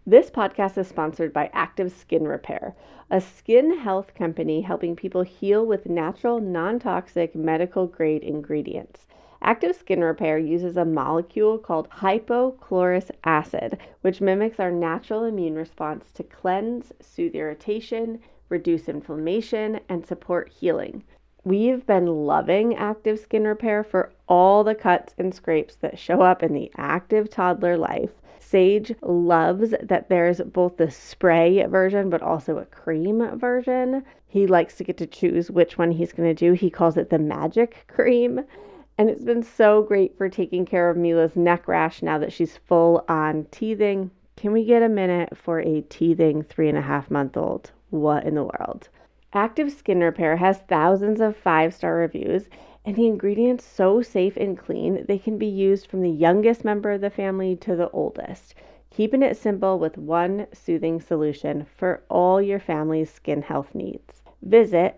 This podcast is sponsored by Active Skin Repair, a skin health company helping people heal with natural, non-toxic, medical-grade ingredients. Active Skin Repair uses a molecule called hypochlorous acid, which mimics our natural immune response to cleanse, soothe irritation, reduce inflammation, and support healing. We've been loving Active Skin Repair for all the cuts and scrapes that show up in the active toddler life. Sage loves that there's both the spray version but also a cream version. He likes to get to choose which one he's going to do. He calls it the magic cream. And it's been so great for taking care of Mila's neck rash now that she's full on teething. Can we get a minute for a teething 3.5-month-old? What in the world? Active Skin Repair has thousands of 5-star reviews, and the ingredients so safe and clean, they can be used from the youngest member of the family to the oldest, keeping it simple with one soothing solution for all your family's skin health needs. Visit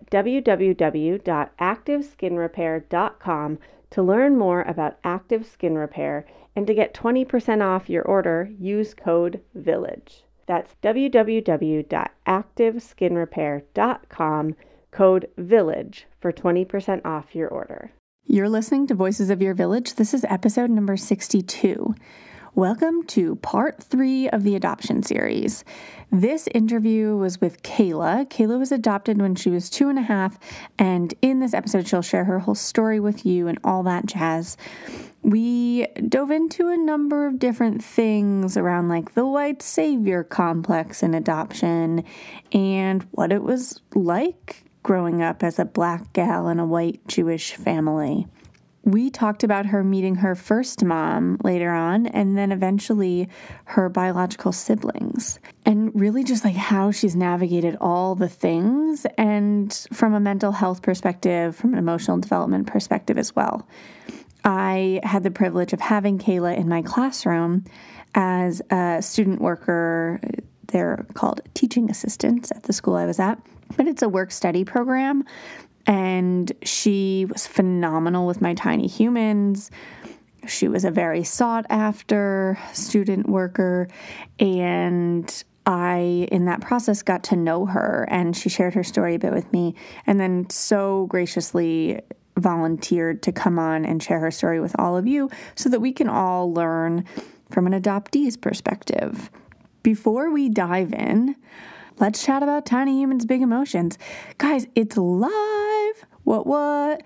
www.activeskinrepair.com to learn more about Active Skin Repair, and to get 20% off your order, use code VILLAGE. That's www.activeskinrepair.com, code VILLAGE for 20% off your order. You're listening to Voices of Your Village. This is episode number 62. Welcome to part 3 of the adoption series. This interview was with Kayla. Kayla was adopted when she was 2.5, and in this episode, she'll share her whole story with you and all that jazz. We dove into a number of different things around like the white savior complex in adoption and what it was like growing up as a black gal in a white Jewish family. We talked about her meeting her first mom later on, and then eventually her biological siblings, and really just like how she's navigated all the things, and from a mental health perspective, from an emotional development perspective as well. I had the privilege of having Kayla in my classroom as a student worker. They're called teaching assistants at the school I was at, but it's a work-study program. And she was phenomenal with my tiny humans. She was a very sought-after student worker. And I, in that process, got to know her. And she shared her story a bit with me. And then so graciously volunteered to come on and share her story with all of you so that we can all learn from an adoptee's perspective. Before we dive in, let's chat about Tiny Humans, Big Emotions. Guys, it's live. What?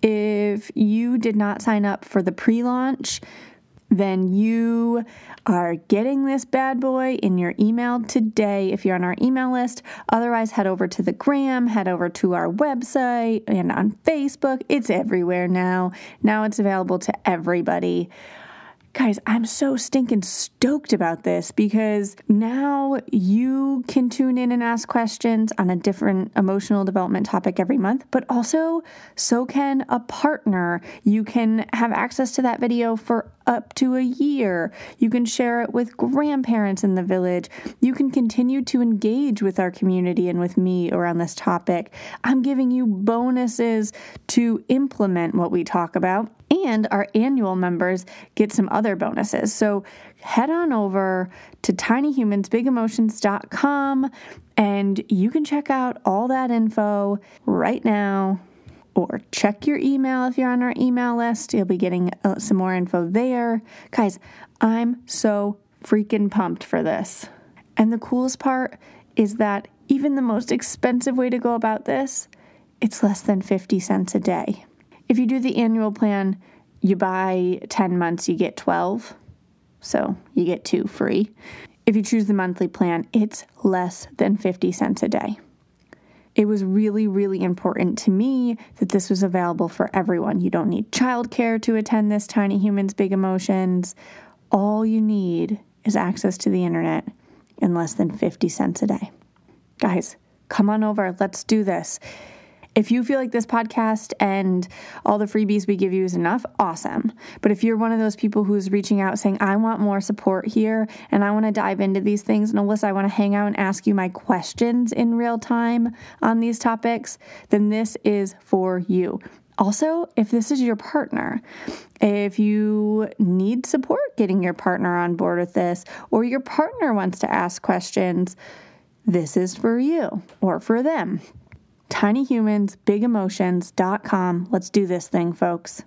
If you did not sign up for the pre-launch, then you are getting this bad boy in your email today if you're on our email list. Otherwise, head over to the gram, head over to our website and on Facebook. It's everywhere now. Now it's available to everybody. Guys, I'm so stinking stoked about this because now you can tune in and ask questions on a different emotional development topic every month, but also so can a partner. You can have access to that video for up to a year. You can share it with grandparents in the village. You can continue to engage with our community and with me around this topic. I'm giving you bonuses to implement what we talk about. And our annual members get some other bonuses. So head on over to tinyhumansbigemotions.com and you can check out all that info right now. Or check your email if you're on our email list. You'll be getting some more info there. Guys, I'm so freaking pumped for this. And the coolest part is that even the most expensive way to go about this, it's less than 50 cents a day. If you do the annual plan, you buy 10 months, you get 12. So you get 2 free. If you choose the monthly plan, it's less than 50 cents a day. It was really, really important to me that this was available for everyone. You don't need childcare to attend this Tiny Humans, Big Emotions. All you need is access to the internet in less than 50 cents a day. Guys, come on over. Let's do this. If you feel like this podcast and all the freebies we give you is enough, awesome. But if you're one of those people who's reaching out saying, I want more support here and I want to dive into these things, and Alyssa, I want to hang out and ask you my questions in real time on these topics, then this is for you. Also, if this is your partner, if you need support getting your partner on board with this, or your partner wants to ask questions, this is for you or for them. tinyhumansbigemotions.com. Let's do this thing, folks.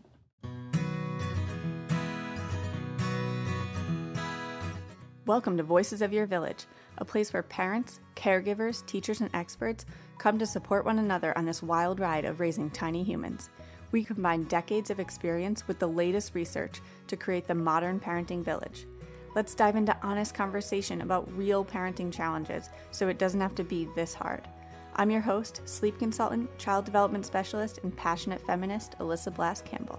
Welcome to Voices of Your Village, a place where parents, caregivers, teachers, and experts come to support one another on this wild ride of raising tiny humans. We combine decades of experience with the latest research to create the modern parenting village. Let's dive into honest conversation about real parenting challenges so it doesn't have to be this hard. I'm your host, sleep consultant, child development specialist, and passionate feminist, Alyssa Blast Campbell.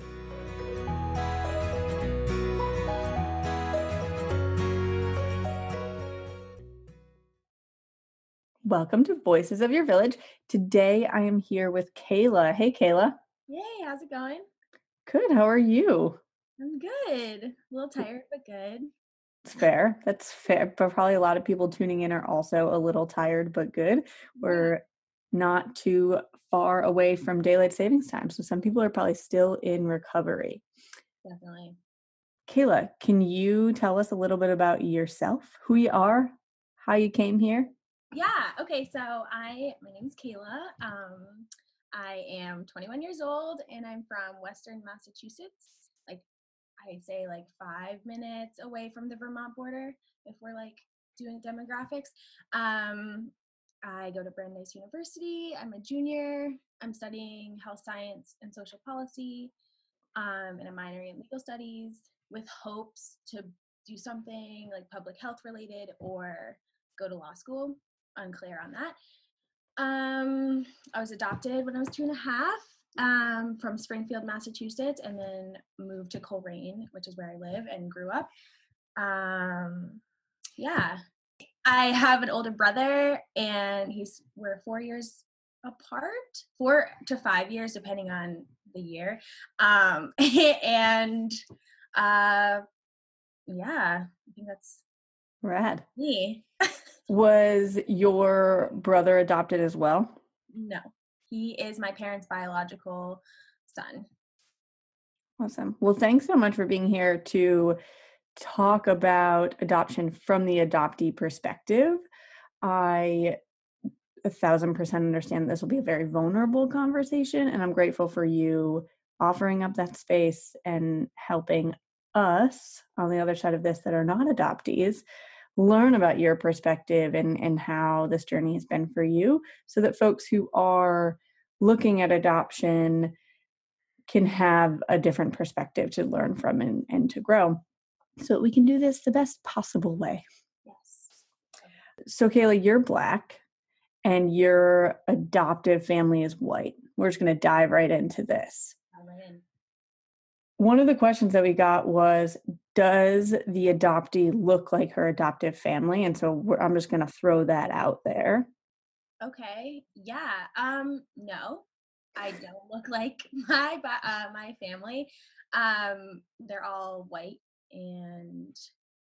Welcome to Voices of Your Village. Today I am here with Kayla. Hey, Kayla. Yay, how's it going? Good. How are you? I'm good. A little tired, but good. It's fair. That's fair. But probably a lot of people tuning in are also a little tired, but good. We're not too far away from daylight savings time. So some people are probably still in recovery. Definitely. Kayla, can you tell us a little bit about yourself, who you are, how you came here? Yeah. Okay. So my name is Kayla. I am 21 years old and I'm from Western Massachusetts. Like I say, like 5 minutes away from the Vermont border. If we're like doing demographics, I go to Brandeis University. I'm a junior. I'm studying health science and social policy, and a minor in legal studies, with hopes to do something like public health related or go to law school. Unclear on that. I was adopted when I was 2.5, from Springfield, Massachusetts, and then moved to Coleraine, which is where I live and grew up. Yeah. I have an older brother, and we're 4 years apart, 4 to 5 years, depending on the year. And yeah, I think that's Rad. me. Was your brother adopted as well? No, he is my parents' biological son. Awesome. Well, thanks so much for being here to talk about adoption from the adoptee perspective. I 1,000% understand this will be a very vulnerable conversation, and I'm grateful for you offering up that space and helping us on the other side of this that are not adoptees learn about your perspective and how this journey has been for you, so that folks who are looking at adoption can have a different perspective to learn from and to grow, so that we can do this the best possible way. Yes. So Kayla, you're Black and your adoptive family is white. We're just going to dive right into this. One of the questions that we got was, does the adoptee look like her adoptive family? And so I'm just going to throw that out there. Okay. Yeah. No, I don't look like my family. They're all white and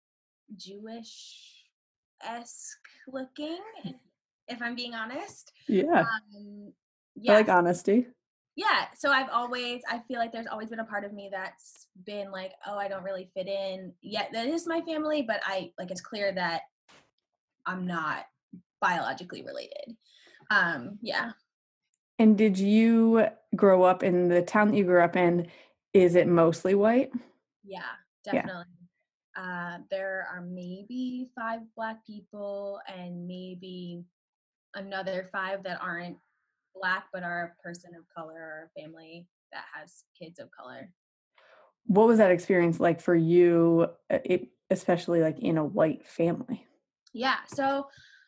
Jewish-esque looking, if I'm being honest. Yeah. Yeah. I like honesty. Yeah. So I feel like there's always been a part of me that's been like, oh, I don't really fit in yet. That is my family, but it's clear that I'm not biologically related. Yeah. And did you grow up in the town that you grew up in? Is it mostly white? Yeah, definitely. Yeah. There are maybe 5 Black people and maybe another 5 that aren't Black but are a person of color or a family that has kids of color. What was that experience like for you, especially like in a white family? Yeah. So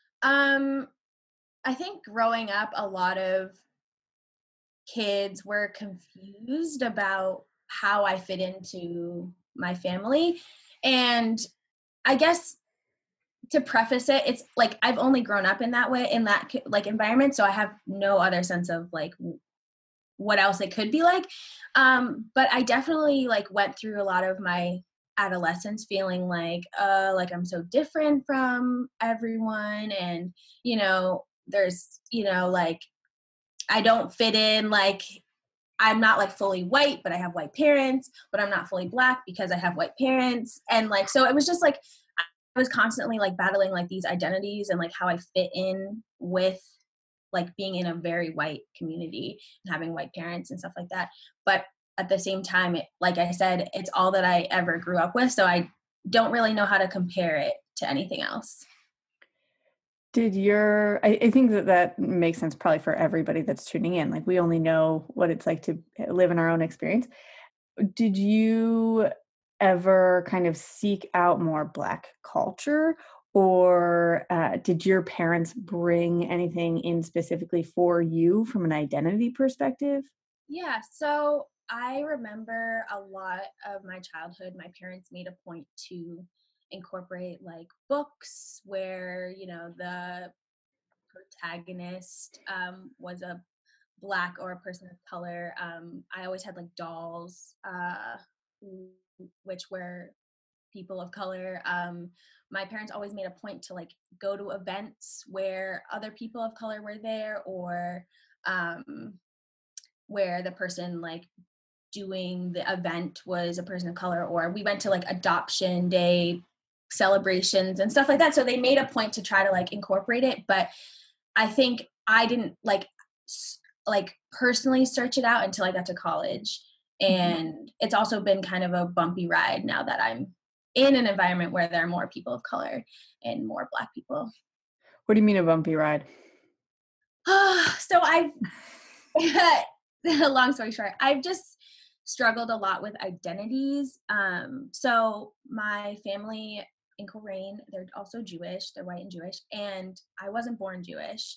I think growing up, a lot of kids were confused about how I fit into my family. And I guess to preface it, it's like I've only grown up in that way, in that like environment, so I have no other sense of like what else it could be like. But I definitely like went through a lot of my adolescence feeling like I'm so different from everyone, and there's like I don't fit in, like I'm not like fully white, but I have white parents, but I'm not fully Black because I have white parents. And like, so it was just like, I was constantly like battling like these identities and like how I fit in with like being in a very white community and having white parents and stuff like that. But at the same time, like I said, it's all that I ever grew up with. So I don't really know how to compare it to anything else. I think that makes sense probably for everybody that's tuning in. Like we only know what it's like to live in our own experience. Did you ever kind of seek out more Black culture, or did your parents bring anything in specifically for you from an identity perspective? Yeah, so I remember a lot of my childhood, my parents made a point to incorporate like books where, you know, the protagonist was a Black or a person of color. I always had like dolls, which were people of color. My parents always made a point to like go to events where other people of color were there, or where the person like doing the event was a person of color, or we went to like adoption day celebrations and stuff like that. So they made a point to try to like incorporate it, but I think I didn't like personally search it out until I got to college. And it's also been kind of a bumpy ride now that I'm in an environment where there are more people of color and more Black people. What do you mean a bumpy ride? So I've long story short, I've just struggled a lot with identities. So my family in Coleraine, they're also Jewish, they're white and Jewish, and I wasn't born Jewish.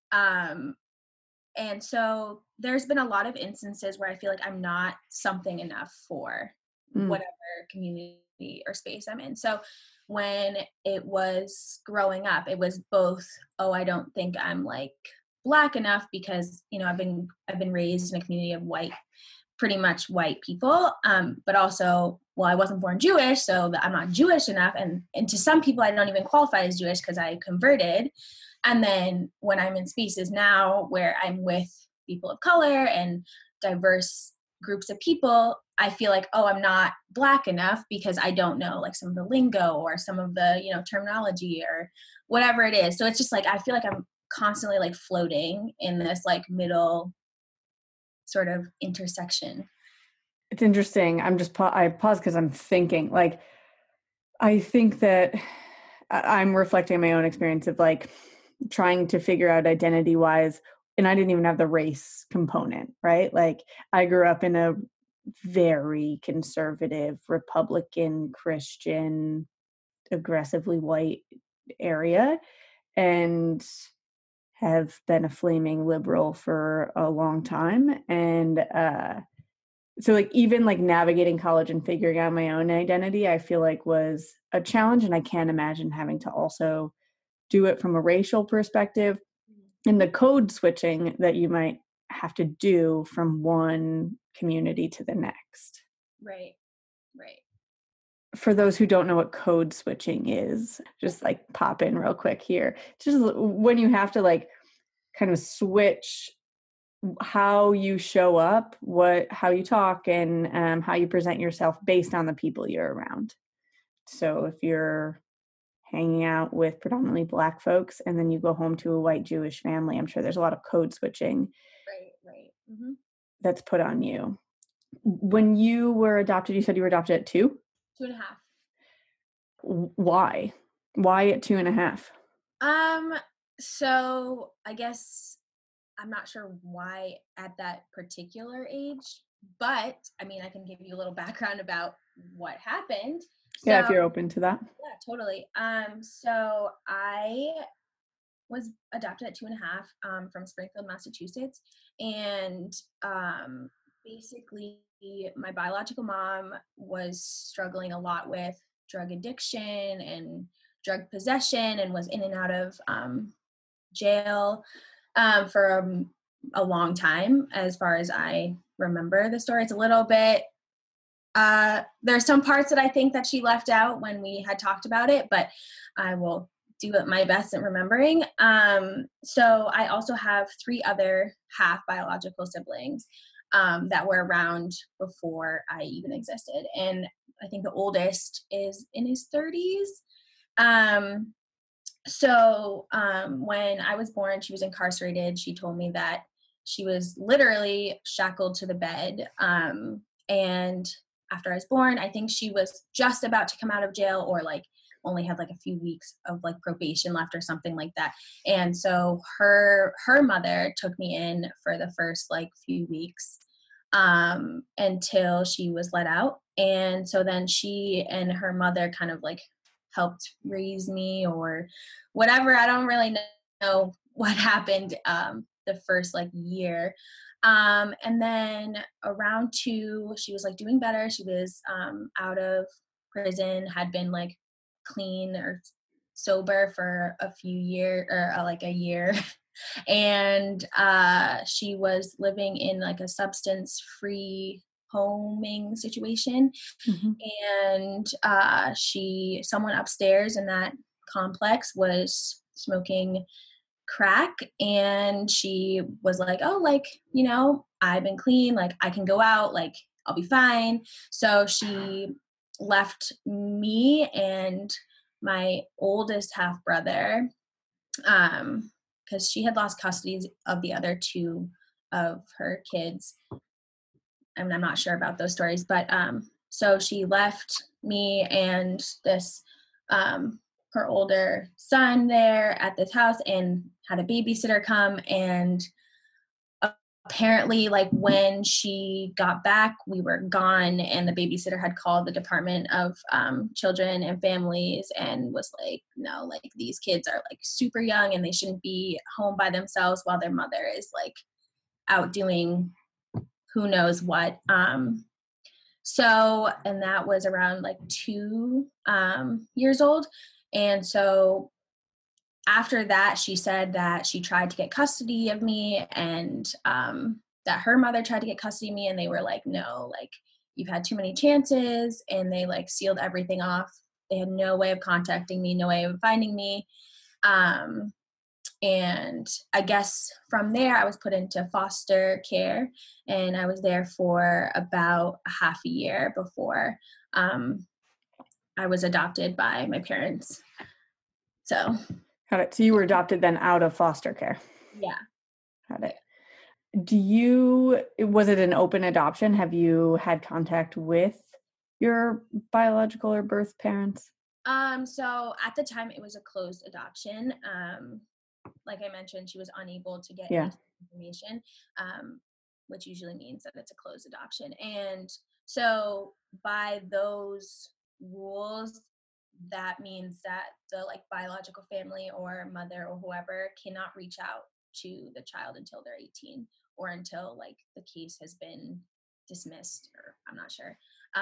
And so there's been a lot of instances where I feel like I'm not something enough for whatever community or space I'm in. So when it was growing up, it was both, oh, I don't think I'm like Black enough because, you know, I've been raised in a community of pretty much white people, but also, well, I wasn't born Jewish, so that I'm not Jewish enough. And to some people, I don't even qualify as Jewish because I converted. And then when I'm in spaces now where I'm with people of color and diverse groups of people, I feel like, oh, I'm not Black enough because I don't know like some of the lingo or some of the, you know, terminology or whatever it is. So it's just like, I feel like I'm constantly like floating in this like middle sort of intersection. It's interesting. I pause because I'm thinking, like, I think that I'm reflecting my own experience of like trying to figure out identity wise, and I didn't even have the race component, right? Like I grew up in a very conservative, Republican, Christian, aggressively white area, and have been a flaming liberal for a long time. And so like even like navigating college and figuring out my own identity, I feel like was a challenge. And I can't imagine having to also do it from a racial perspective and the code switching that you might have to do from one community to the next. Right. For those who don't know what code switching is, just like pop in real quick here. Just when you have to like kind of switch how you show up, how you talk, and how you present yourself based on the people you're around. So if you're hanging out with predominantly Black folks and then you go home to a white Jewish family, I'm sure there's a lot of code switching Right. Mm-hmm. that's put on you. When you were adopted, you said you were adopted at 2? 2.5. Why at 2.5? So I guess I'm not sure why at that particular age, but I mean, I can give you a little background about what happened. So, Yeah, if you're open to that. Yeah, totally. So I was adopted at 2.5 from Springfield, Massachusetts. And basically my biological mom was struggling a lot with drug addiction and drug possession and was in and out of jail for a long time, as far as I remember the story. It's a little bit, there's some parts that I think that she left out when we had talked about it, but I will do my best at remembering. So I also have 3 other half biological siblings. that were around before I even existed. And I think the oldest is in his 30s. When I was born, she was incarcerated. She told me that she was literally shackled to the bed. And after I was born, I think she was just about to come out of jail, or like only had like a few weeks of like probation left or something like that. And so her mother took me in for the first like few weeks until she was let out. And so then she and her mother kind of like helped raise me or whatever. I don't really know what happened the first like year. And then around 2, she was like doing better. She was out of prison, had been like clean or sober for a few years or like a year. And she was living in like a substance free homing situation. And someone upstairs in that complex was smoking crack, and she was like, oh, like, you know, I've been clean, like I can go out, like I'll be fine. So she left me and my oldest half brother, because she had lost custody of the other 2 of her kids. And I'm not sure about those stories, but so she left me and this her older son there at this house and had a babysitter come. And apparently, like when she got back, we were gone, and the babysitter had called the Department of Children and Families and was like, no, like these kids are like super young and they shouldn't be home by themselves while their mother is like out doing who knows what. And that was around like 2 years old. And so after that, she said that she tried to get custody of me, and that her mother tried to get custody of me, and they were like, no, like you've had too many chances, and they like sealed everything off. They had no way of contacting me, no way of finding me. And I guess from there, I was put into foster care, and I was there for about a half a year before I was adopted by my parents. So. Got it. So you were adopted then out of foster care. Yeah. Got it. Was it an open adoption? Have you had contact with your biological or birth parents? So at the time it was a closed adoption. Like I mentioned, she was unable to get any information, which usually means that it's a closed adoption. And so by those rules, that means that the like biological family or mother or whoever cannot reach out to the child until they're 18 or until like the case has been dismissed, or I'm not sure.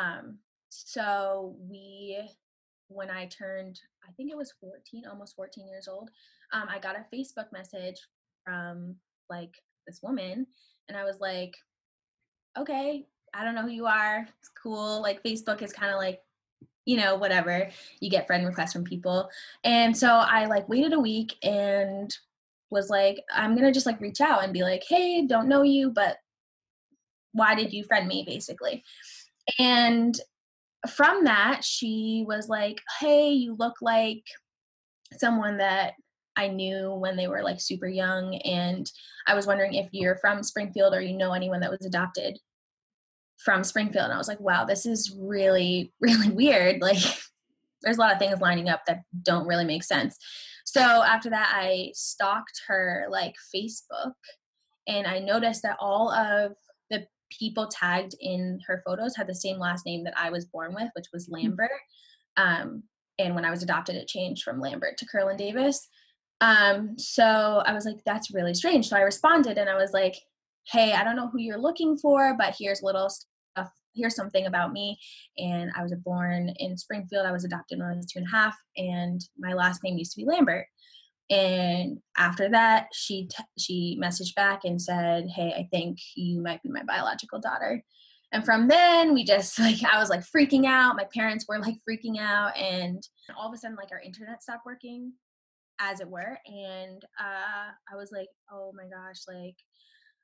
So when I turned, I think it was 14, almost 14 years old, I got a Facebook message from like this woman, and I was like, okay, I don't know who you are. It's cool. Like Facebook is kind of like, you know, whatever, you get friend requests from people. And so I like waited a week and was like, I'm going to just like reach out and be like, hey, don't know you, but why did you friend me, basically? And from that, she was like, hey, you look like someone that I knew when they were like super young. And I was wondering if you're from Springfield or you know anyone that was adopted from Springfield. And I was like, wow, this is really, really weird. Like there's a lot of things lining up that don't really make sense. So after that, I stalked her like Facebook, and I noticed that all of the people tagged in her photos had the same last name that I was born with, which was Lambert. And when I was adopted, it changed from Lambert to Curlin Davis. So I was like, that's really strange. So I responded and I was like, hey, I don't know who you're looking for, but here's little stuff. Here's something about me. And I was born in Springfield. I was adopted when I was 2.5, and my last name used to be Lambert. And after that, she messaged back and said, hey, I think you might be my biological daughter. And from then we just like, I was like freaking out. My parents were like freaking out. And all of a sudden, like our internet stopped working, as it were. And I was like, oh my gosh, like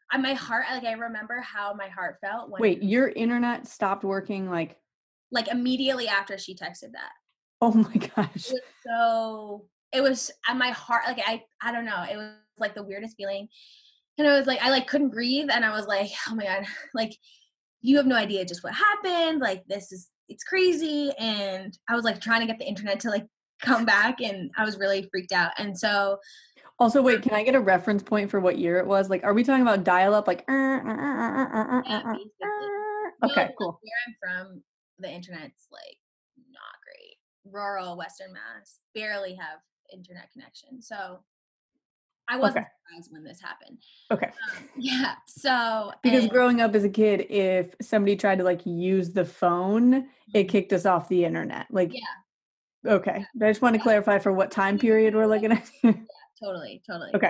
my heart, like I remember how my heart felt when Wait, your internet stopped working like immediately after she texted that. oh my gosh. It was at my heart, like I don't know, it was like the weirdest feeling. And I was like, I like couldn't breathe, and I was like, oh my God, like you have no idea just what happened. Like it's crazy. And I was like trying to get the internet to like come back, and I was really freaked out. And so Also, wait, can I get a reference point for what year it was? Like, are we talking about dial-up? Like, yeah, basically. No, okay, like cool. where I'm from, the internet's like not great. Rural Western Mass barely have internet connection. So I wasn't Okay. surprised when this happened. Okay. Yeah. So Because growing up as a kid, if somebody tried to like use the phone, it kicked us off the internet. Like, yeah, okay. I just want to clarify for what time period we're looking at. totally. Okay.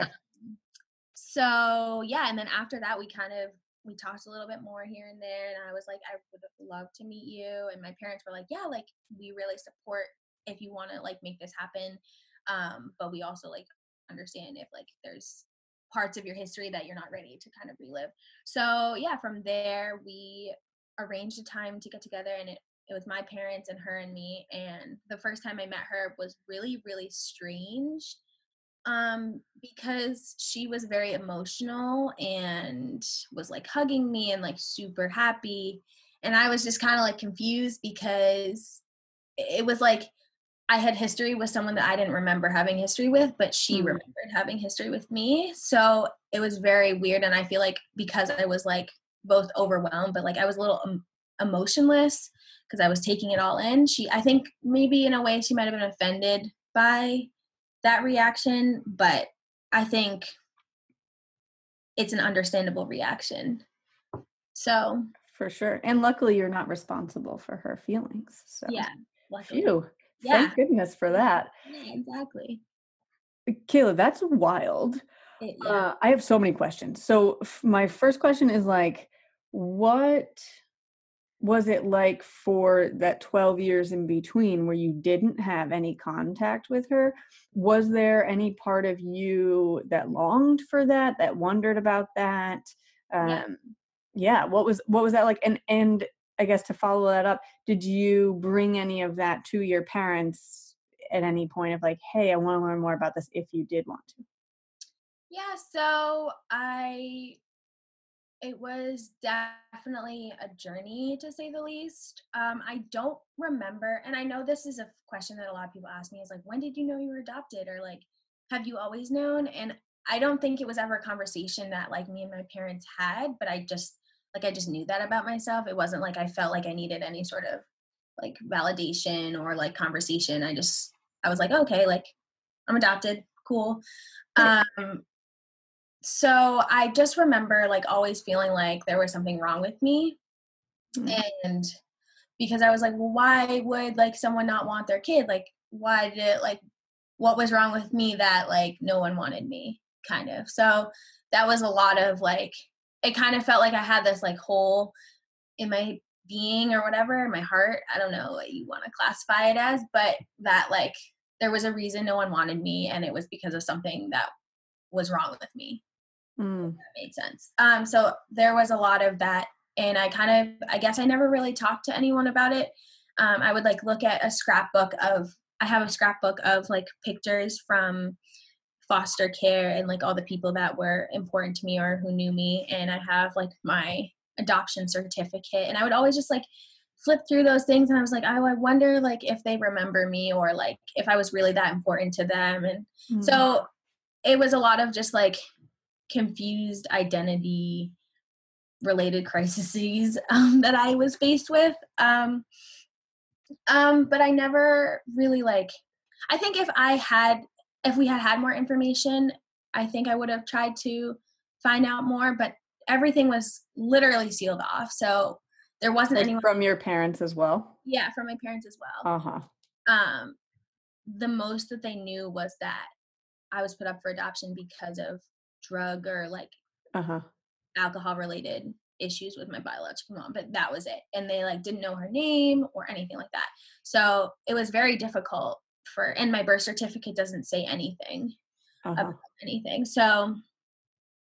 So yeah, and then after that, we talked a little bit more here and there, and I was like, I would love to meet you. And my parents were like, yeah, like we really support if you want to like make this happen, but we also like understand if like there's parts of your history that you're not ready to kind of relive. So yeah, from there we arranged a time to get together, and it was my parents and her and me. And the first time I met her was really, really strange, because she was very emotional and was like hugging me and like super happy. And I was just kind of like confused because it was like I had history with someone that I didn't remember having history with, but she remembered having history with me. So it was very weird. And I feel like because I was like both overwhelmed, but like I was a little emotionless because I was taking it all in. I think maybe in a way she might have been offended by that reaction, but I think it's an understandable reaction. So For sure. And luckily you're not responsible for her feelings. So yeah, luckily. phew. Yeah. Thank goodness for that. Yeah, exactly. Kayla, that's wild. Yeah. I have so many questions. So my first question is like, what was it like for that 12 years in between where you didn't have any contact with her? Was there any part of you that longed for that, that wondered about that? Yeah. Yeah, what was that like? And I guess to follow that up, did you bring any of that to your parents at any point of like, hey, I want to learn more about this if you did want to? Yeah, so it was definitely a journey to say the least. I don't remember, and I know this is a question that a lot of people ask me is like, when did you know you were adopted? Or like, have you always known? And I don't think it was ever a conversation that like me and my parents had, but I just knew that about myself. It wasn't like I felt like I needed any sort of like validation or like conversation. I was like, okay, like I'm adopted, cool. Right. So I just remember like always feeling like there was something wrong with me. Mm. And because I was like, well, why would like someone not want their kid? Like, why did it like, what was wrong with me that like no one wanted me, kind of. So that was a lot of like, it kind of felt like I had this like hole in my being or whatever, in my heart. I don't know what you want to classify it as, but that like there was a reason no one wanted me, and it was because of something that was wrong with me. Mm. That made sense. So there was a lot of that, and I guess I never really talked to anyone about it. I would like look at I have a scrapbook of like pictures from foster care and like all the people that were important to me or who knew me, and I have like my adoption certificate, and I would always just like flip through those things, and I was like, oh, I wonder like if they remember me or like if I was really that important to them. And so it was a lot of just like confused identity related crises that I was faced with. But I never really like, I think if we had had more information, I think I would have tried to find out more, but everything was literally sealed off. So there wasn't Like anyone. from your parents as well? Yeah, from my parents as well. Uh-huh. The most that they knew was that I was put up for adoption because of drug or like Uh-huh. alcohol related issues with my biological mom, but that was it. And they like didn't know her name or anything like that. So it was very difficult and my birth certificate doesn't say anything Uh-huh. about anything. So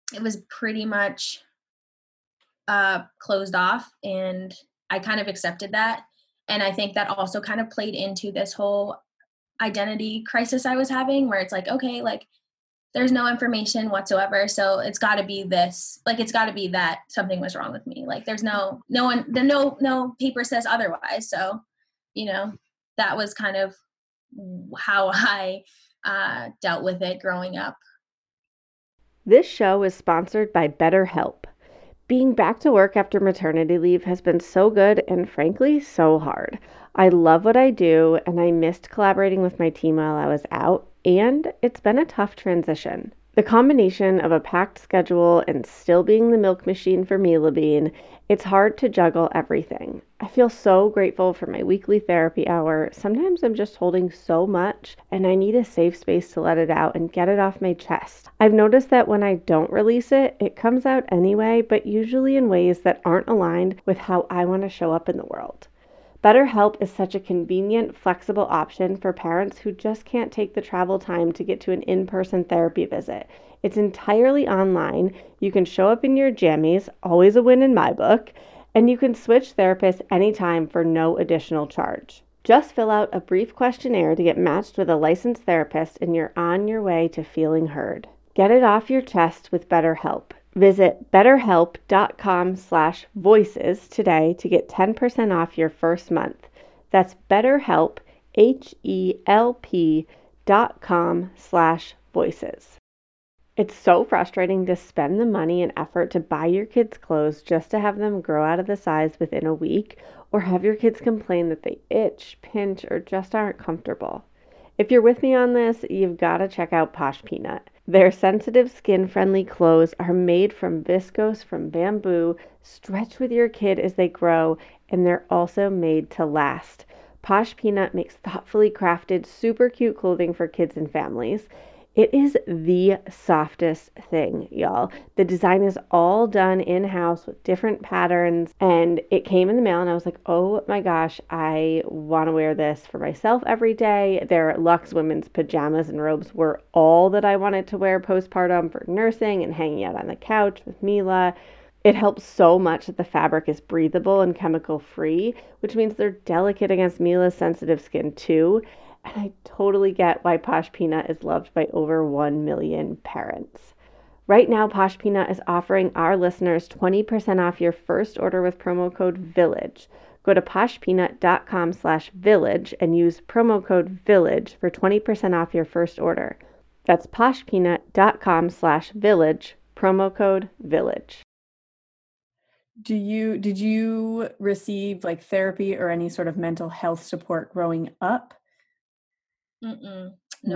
it was pretty much closed off, and I kind of accepted that. And I think that also kind of played into this whole identity crisis I was having, where it's like, okay, like there's no information whatsoever, so it's got to be this, like it's got to be that something was wrong with me. Like there's no paper says otherwise. So, you know, that was kind of how I dealt with it growing up. This show is sponsored by BetterHelp. Being back to work after maternity leave has been so good and frankly so hard. I love what I do and I missed collaborating with my team while I was out, and it's been a tough transition. The combination of a packed schedule and still being the milk machine for Mila Bean, it's hard to juggle everything. I feel so grateful for my weekly therapy hour. Sometimes I'm just holding so much and I need a safe space to let it out and get it off my chest. I've noticed that when I don't release it, it comes out anyway, but usually in ways that aren't aligned with how I want to show up in the world. BetterHelp is such a convenient, flexible option for parents who just can't take the travel time to get to an in-person therapy visit. It's entirely online. You can show up in your jammies, always a win in my book, and you can switch therapists anytime for no additional charge. Just fill out a brief questionnaire to get matched with a licensed therapist, and you're on your way to feeling heard. Get it off your chest with BetterHelp. Visit betterhelp.com/voices today to get 10% off your first month. That's BetterHelp, HELP.com/voices. It's so frustrating to spend the money and effort to buy your kids clothes just to have them grow out of the size within a week, or have your kids complain that they itch, pinch, or just aren't comfortable. If you're with me on this, you've got to check out Posh Peanut. Their sensitive skin-friendly clothes are made from viscose from bamboo, stretch with your kid as they grow, and they're also made to last. Posh Peanut makes thoughtfully crafted, super cute clothing for kids and families. It is the softest thing, y'all. The design is all done in-house with different patterns, and it came in the mail and I was like, oh my gosh, I want to wear this for myself every day. Their Luxe women's pajamas and robes were all that I wanted to wear postpartum for nursing and hanging out on the couch with Mila. It helps so much that the fabric is breathable and chemical free, which means they're delicate against Mila's sensitive skin too. And I totally get why Posh Peanut is loved by over 1 million parents. Right now, Posh Peanut is offering our listeners 20% off your first order with promo code VILLAGE. Go to poshpeanut.com/village and use promo code VILLAGE for 20% off your first order. That's poshpeanut.com/village, promo code VILLAGE. Did you receive like therapy or any sort of mental health support growing up? No.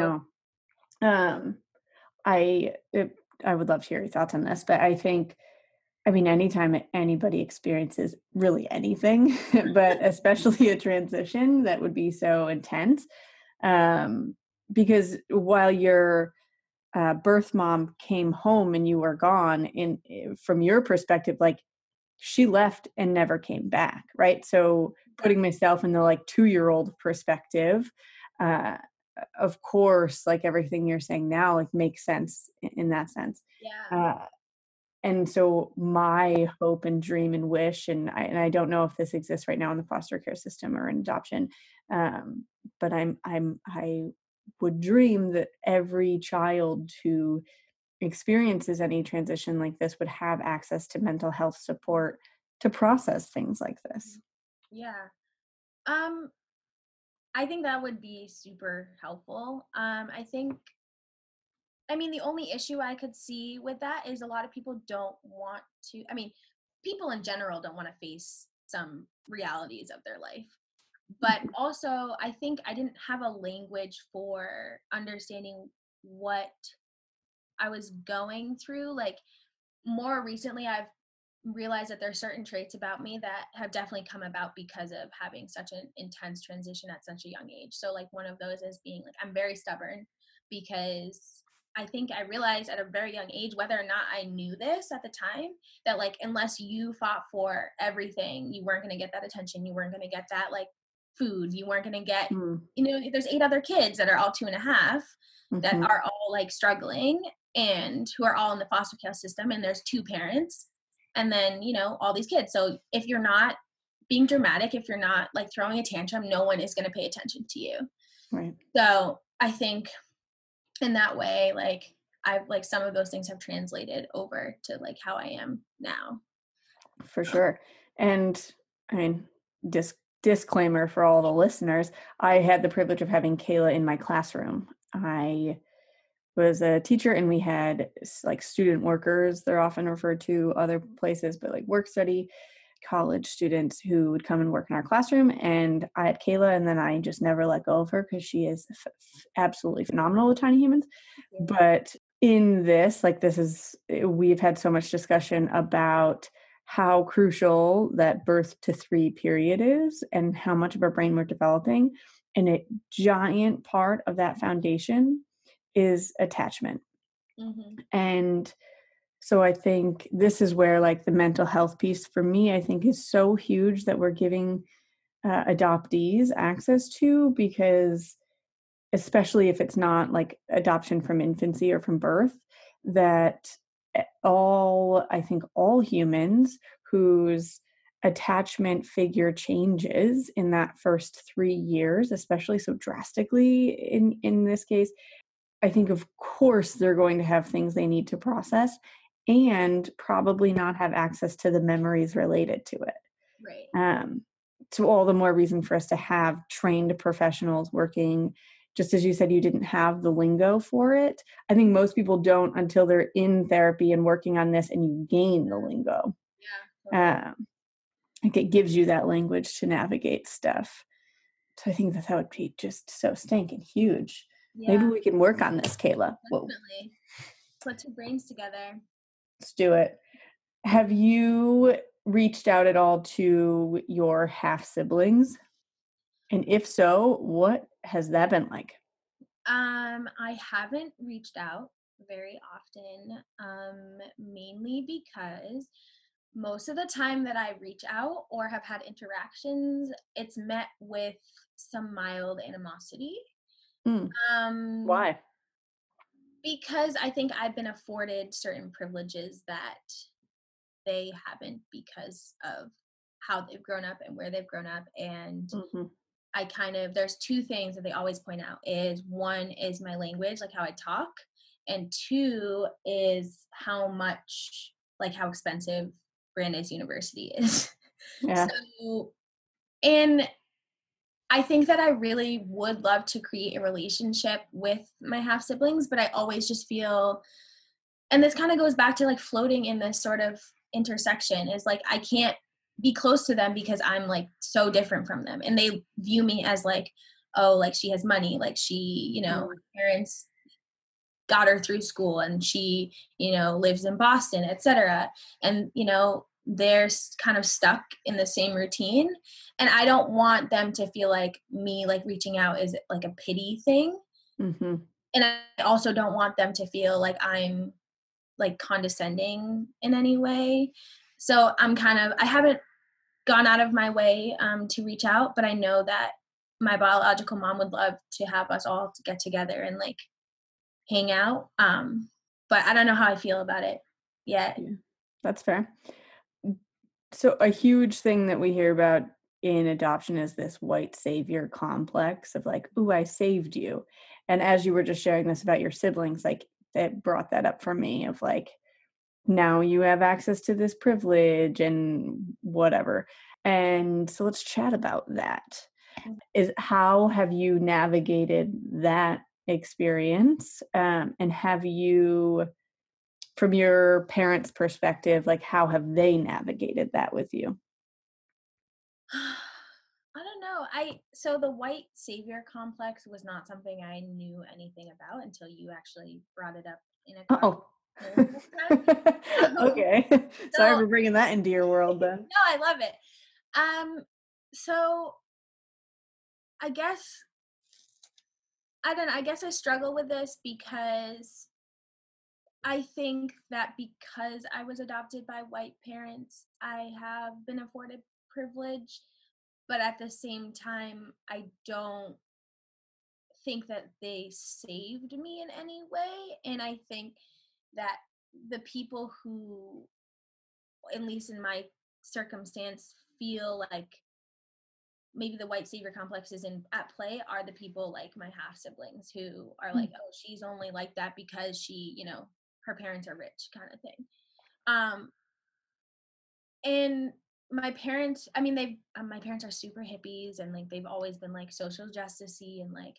I would love to hear your thoughts on this, but I think, I mean, anytime anybody experiences really anything, but especially a transition that would be so intense, because while your birth mom came home and you were gone, from your perspective, like she left and never came back, right? So putting myself in the like 2-year-old perspective, of course, like everything you're saying now, like makes sense in that sense. Yeah. And so my hope and dream and wish, and I don't know if this exists right now in the foster care system or in adoption, but I would dream that every child who experiences any transition like this would have access to mental health support to process things like this. Yeah. I think that would be super helpful. I mean, the only issue I could see with that is a lot of people don't want to, I mean, people in general don't want to face some realities of their life. But also, I think I didn't have a language for understanding what I was going through. Like, more recently, I've realized that there's certain traits about me that have definitely come about because of having such an intense transition at such a young age. So like one of those is being like, I'm very stubborn, because I think I realized at a very young age, whether or not I knew this at the time, that like unless you fought for everything, you weren't going to get that attention, you weren't going to get that like food, you weren't going to get, you know, there's 8 other kids that are all 2.5 that are all like struggling, and who are all in the foster care system, and there's two parents and then, all these kids. So if you're not being dramatic, if you're not like throwing a tantrum, no one is going to pay attention to you. Right. So I think in that way, like I've like some of those things have translated over to like how I am now. For sure. And I mean, disclaimer for all the listeners, I had the privilege of having Kayla in my classroom. I was a teacher and we had like student workers, they're often referred to other places, but like work study college students who would come and work in our classroom. And I had Kayla, and then I just never let go of her because she is absolutely phenomenal with tiny humans. Yeah. But in this, like we've had so much discussion about how crucial that birth to 3 period is and how much of our brain we're developing. And a giant part of that foundation is attachment. Mm-hmm. And so I think this is where like the mental health piece for me, I think is so huge that we're giving adoptees access to, because especially if it's not like adoption from infancy or from birth, that I think all humans whose attachment figure changes in that first 3 years, especially so drastically in this case, I think of course they're going to have things they need to process and probably not have access to the memories related to it. Right. So all the more reason for us to have trained professionals working. Just as you said, you didn't have the lingo for it. I think most people don't until they're in therapy and working on this and you gain the lingo. Yeah. Like it gives you that language to navigate stuff. So I think that would be just so stinking huge. Yeah. Maybe we can work on this, Kayla. Definitely. Put two brains together. Let's do it. Have you reached out at all to your half siblings? And if so, what has that been like? I haven't reached out very often, mainly because most of the time that I reach out or have had interactions, it's met with some mild animosity. Um, Why? because I think I've been afforded certain privileges that they haven't because of how they've grown up and where they've grown up. And Mm-hmm. there's two things that they always point out is one is my language, like how I talk, and two is how expensive Brandeis University is. Yeah. So, and I think that I really would love to create a relationship with my half siblings, but I always just feel, and this kind of goes back to like floating in this sort of intersection, is like I can't be close to them because I'm like so different from them, and they view me as like, oh, like she has money, like she, her parents got her through school and she, lives in Boston, etc. And they're kind of stuck in the same routine, and I don't want them to feel like me like reaching out is like a pity thing. Mm-hmm. And I also don't want them to feel like I'm like condescending in any way. So I haven't gone out of my way to reach out, but I know that my biological mom would love to have us all to get together and like hang out. But I don't know how I feel about it yet. Yeah, that's fair. So a huge thing that we hear about in adoption is this white savior complex of like, ooh, I saved you. And as you were just sharing this about your siblings, like that brought that up for me of like, now you have access to this privilege and whatever. And so let's chat about that. How have you navigated that experience? And have you, from your parents' perspective, like how have they navigated that with you? I don't know. So the white savior complex was not something I knew anything about until you actually brought it up in a Oh. Okay. Sorry So for bringing that into your world then. no, I love it. So I guess I don't know. I guess I struggle with this because I think that because I was adopted by white parents, I have been afforded privilege, but at the same time, I don't think that they saved me in any way. And I think that the people who, at least in my circumstance, feel like maybe the white savior complex is at play are the people like my half siblings who are like, oh, she's only like that because she, her parents are rich, kind of thing. And my parents, I mean, my parents are super hippies, and like they've always been like social justice-y and like,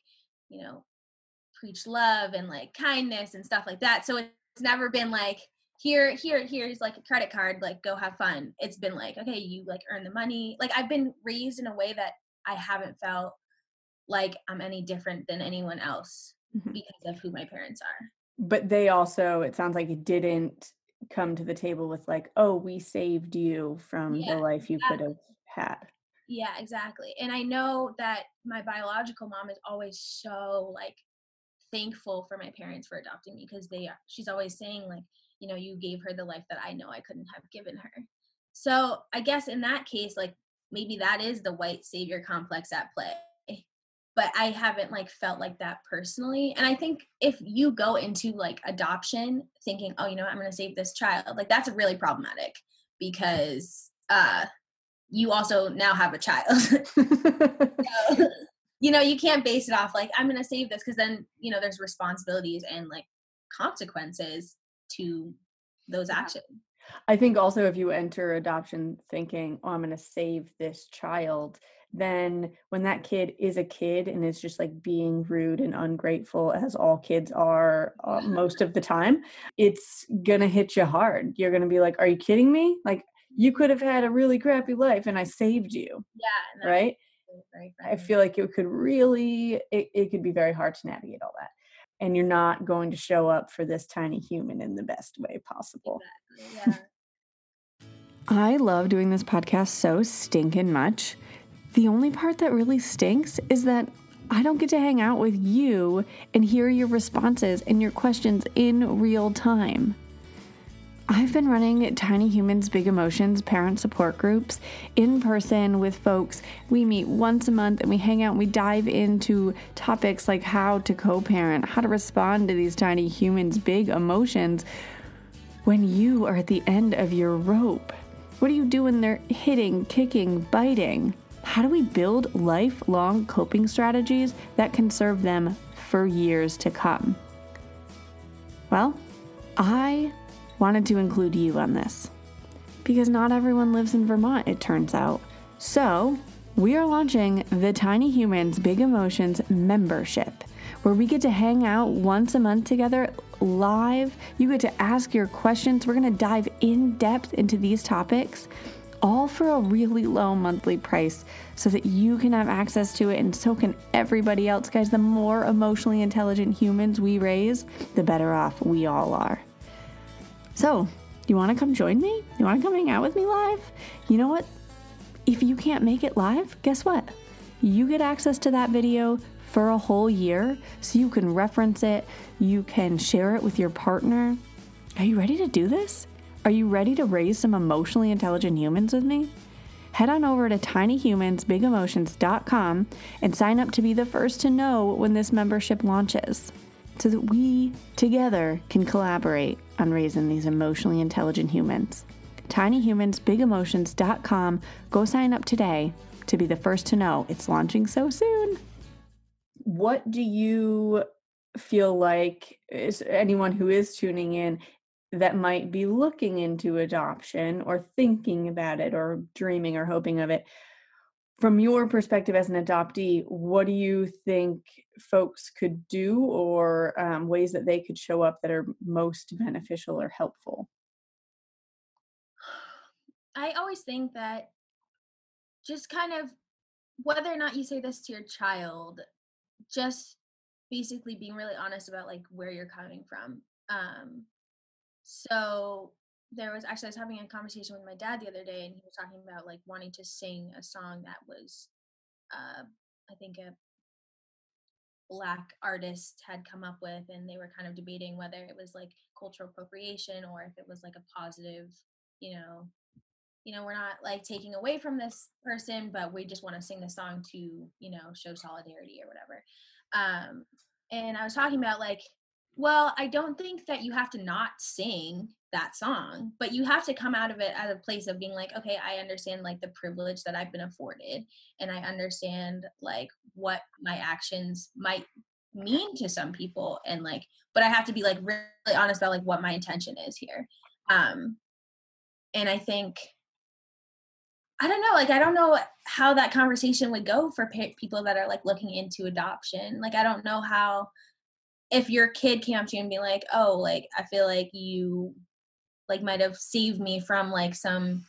preach love and like kindness and stuff like that. So it's never been like, here's like a credit card, like go have fun. It's been like, okay, you like earn the money. Like I've been raised in a way that I haven't felt like I'm any different than anyone else because of who my parents are. But they also, it sounds like it didn't come to the table with like, oh, we saved you from the life you could have had. Yeah, exactly. And I know that my biological mom is always so like thankful for my parents for adopting me, because she's always saying like, you gave her the life that I know I couldn't have given her. So I guess in that case, like maybe that is the white savior complex at play. But I haven't like felt like that personally. And I think if you go into like adoption thinking, oh, I'm going to save this child, like that's really problematic, because you also now have a child. So, you can't base it off like, I'm going to save this, because then, there's responsibilities and like consequences to those actions. I think also if you enter adoption thinking, oh, I'm going to save this child, then when that kid is a kid and is just like being rude and ungrateful, as all kids are most of the time, it's going to hit you hard. You're going to be like, are you kidding me? Like, you could have had a really crappy life and I saved you. Yeah. Right? I feel like it could really, it could be very hard to navigate all that. And you're not going to show up for this tiny human in the best way possible. Exactly. Yeah. I love doing this podcast so stinking much. The only part that really stinks is that I don't get to hang out with you and hear your responses and your questions in real time. I've been running Tiny Humans Big Emotions parent support groups in person with folks. We meet once a month and we hang out and we dive into topics like how to co-parent, how to respond to these tiny humans' big emotions when you are at the end of your rope. What do you do when they're hitting, kicking, biting? How do we build lifelong coping strategies that can serve them for years to come? Well, I wanted to include you on this because not everyone lives in Vermont, it turns out. So we are launching the Tiny Humans Big Emotions membership, where we get to hang out once a month together live. You get to ask your questions. We're going to dive in depth into these topics, all for a really low monthly price so that you can have access to it, and so can everybody else. Guys, the more emotionally intelligent humans we raise, the better off we all are. So, you want to come join me? You want to come hang out with me live? You know what? If you can't make it live, guess what? You get access to that video for a whole year, so you can reference it, you can share it with your partner. Are you ready to do this? Are you ready to raise some emotionally intelligent humans with me? Head on over to tinyhumansbigemotions.com and sign up to be the first to know when this membership launches, so that we together can collaborate on raising these emotionally intelligent humans. tinyhumansbigemotions.com. Go sign up today to be the first to know. It's launching so soon. What do you feel like is anyone who is tuning in that might be looking into adoption or thinking about it or dreaming or hoping of it? From your perspective as an adoptee, what do you think folks could do, or ways that they could show up that are most beneficial or helpful? I always think that just kind of, whether or not you say this to your child, just basically being really honest about like where you're coming from. So I was having a conversation with my dad the other day, and he was talking about like wanting to sing a song that was, I think a Black artist had come up with, and they were kind of debating whether it was like cultural appropriation or if it was like a positive, we're not like taking away from this person, but we just want to sing the song to, show solidarity or whatever. And I was talking about like, Well, I don't think that you have to not sing that song, but you have to come out of it at a place of being like, okay, I understand like the privilege that I've been afforded, and I understand like what my actions might mean to some people, and like, but I have to be like really honest about like what my intention is here. Um, and I think, I don't know, like, I don't know how that conversation would go for people that are like looking into adoption. Like, I don't know how, if your kid came up to you and be like, oh, like, I feel like you like might have saved me from like some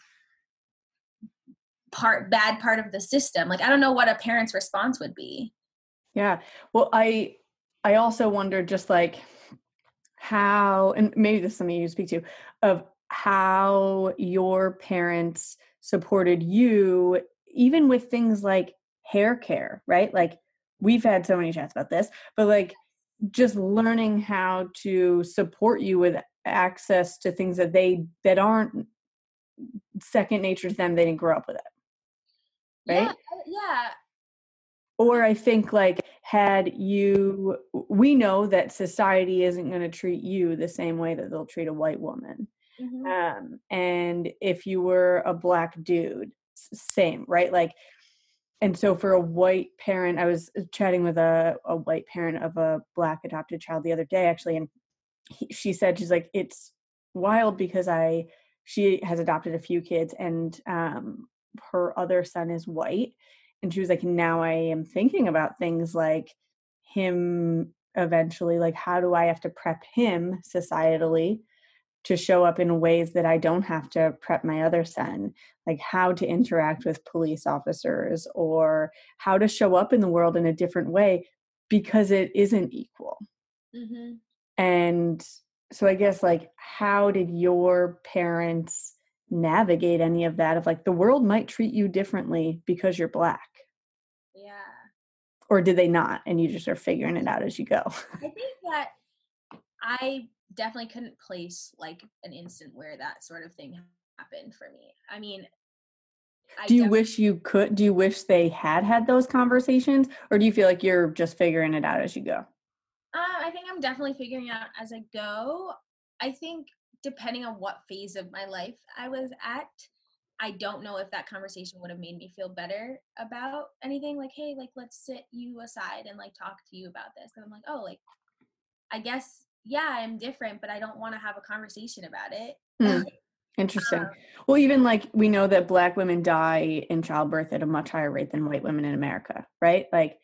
bad part of the system. Like, I don't know what a parent's response would be. Yeah. Well, I also wonder just like how, and maybe this is something you speak to, of how your parents supported you, even with things like hair care, right? Like we've had so many chats about this, but like just learning how to support you with access to things that aren't second nature to them. They didn't grow up with it, Yeah, right? yeah. Or I think like we know that society isn't going to treat you the same way that they'll treat a white woman. Mm-hmm. And if you were a black dude, same, right? Like, and so for a white parent, I was chatting with a white parent of a black adopted child the other day, actually, and she said, she's like, it's wild because she has adopted a few kids, and her other son is white, and she was like, now I am thinking about things like him eventually, like how do I have to prep him societally to show up in ways that I don't have to prep my other son, like how to interact with police officers or how to show up in the world in a different way because it isn't equal. Mm-hmm. And so I guess like how did your parents navigate any of that of like the world might treat you differently because you're black? Yeah. Or did they not and you just are figuring it out as you go? I think that I definitely couldn't place like an instant where that sort of thing happened for me. I mean, I Do you definitely, wish you could? Do you wish they had those conversations, or do you feel like you're just figuring it out as you go? I think I'm definitely figuring out as I go. I think depending on what phase of my life I was at, I don't know if that conversation would have made me feel better about anything. Like, hey, like let's sit you aside and like talk to you about this. And I'm like, oh, like I guess yeah, I'm different, but I don't want to have a conversation about it. Hmm. Interesting. Well, even like we know that black women die in childbirth at a much higher rate than white women in America, right? Like,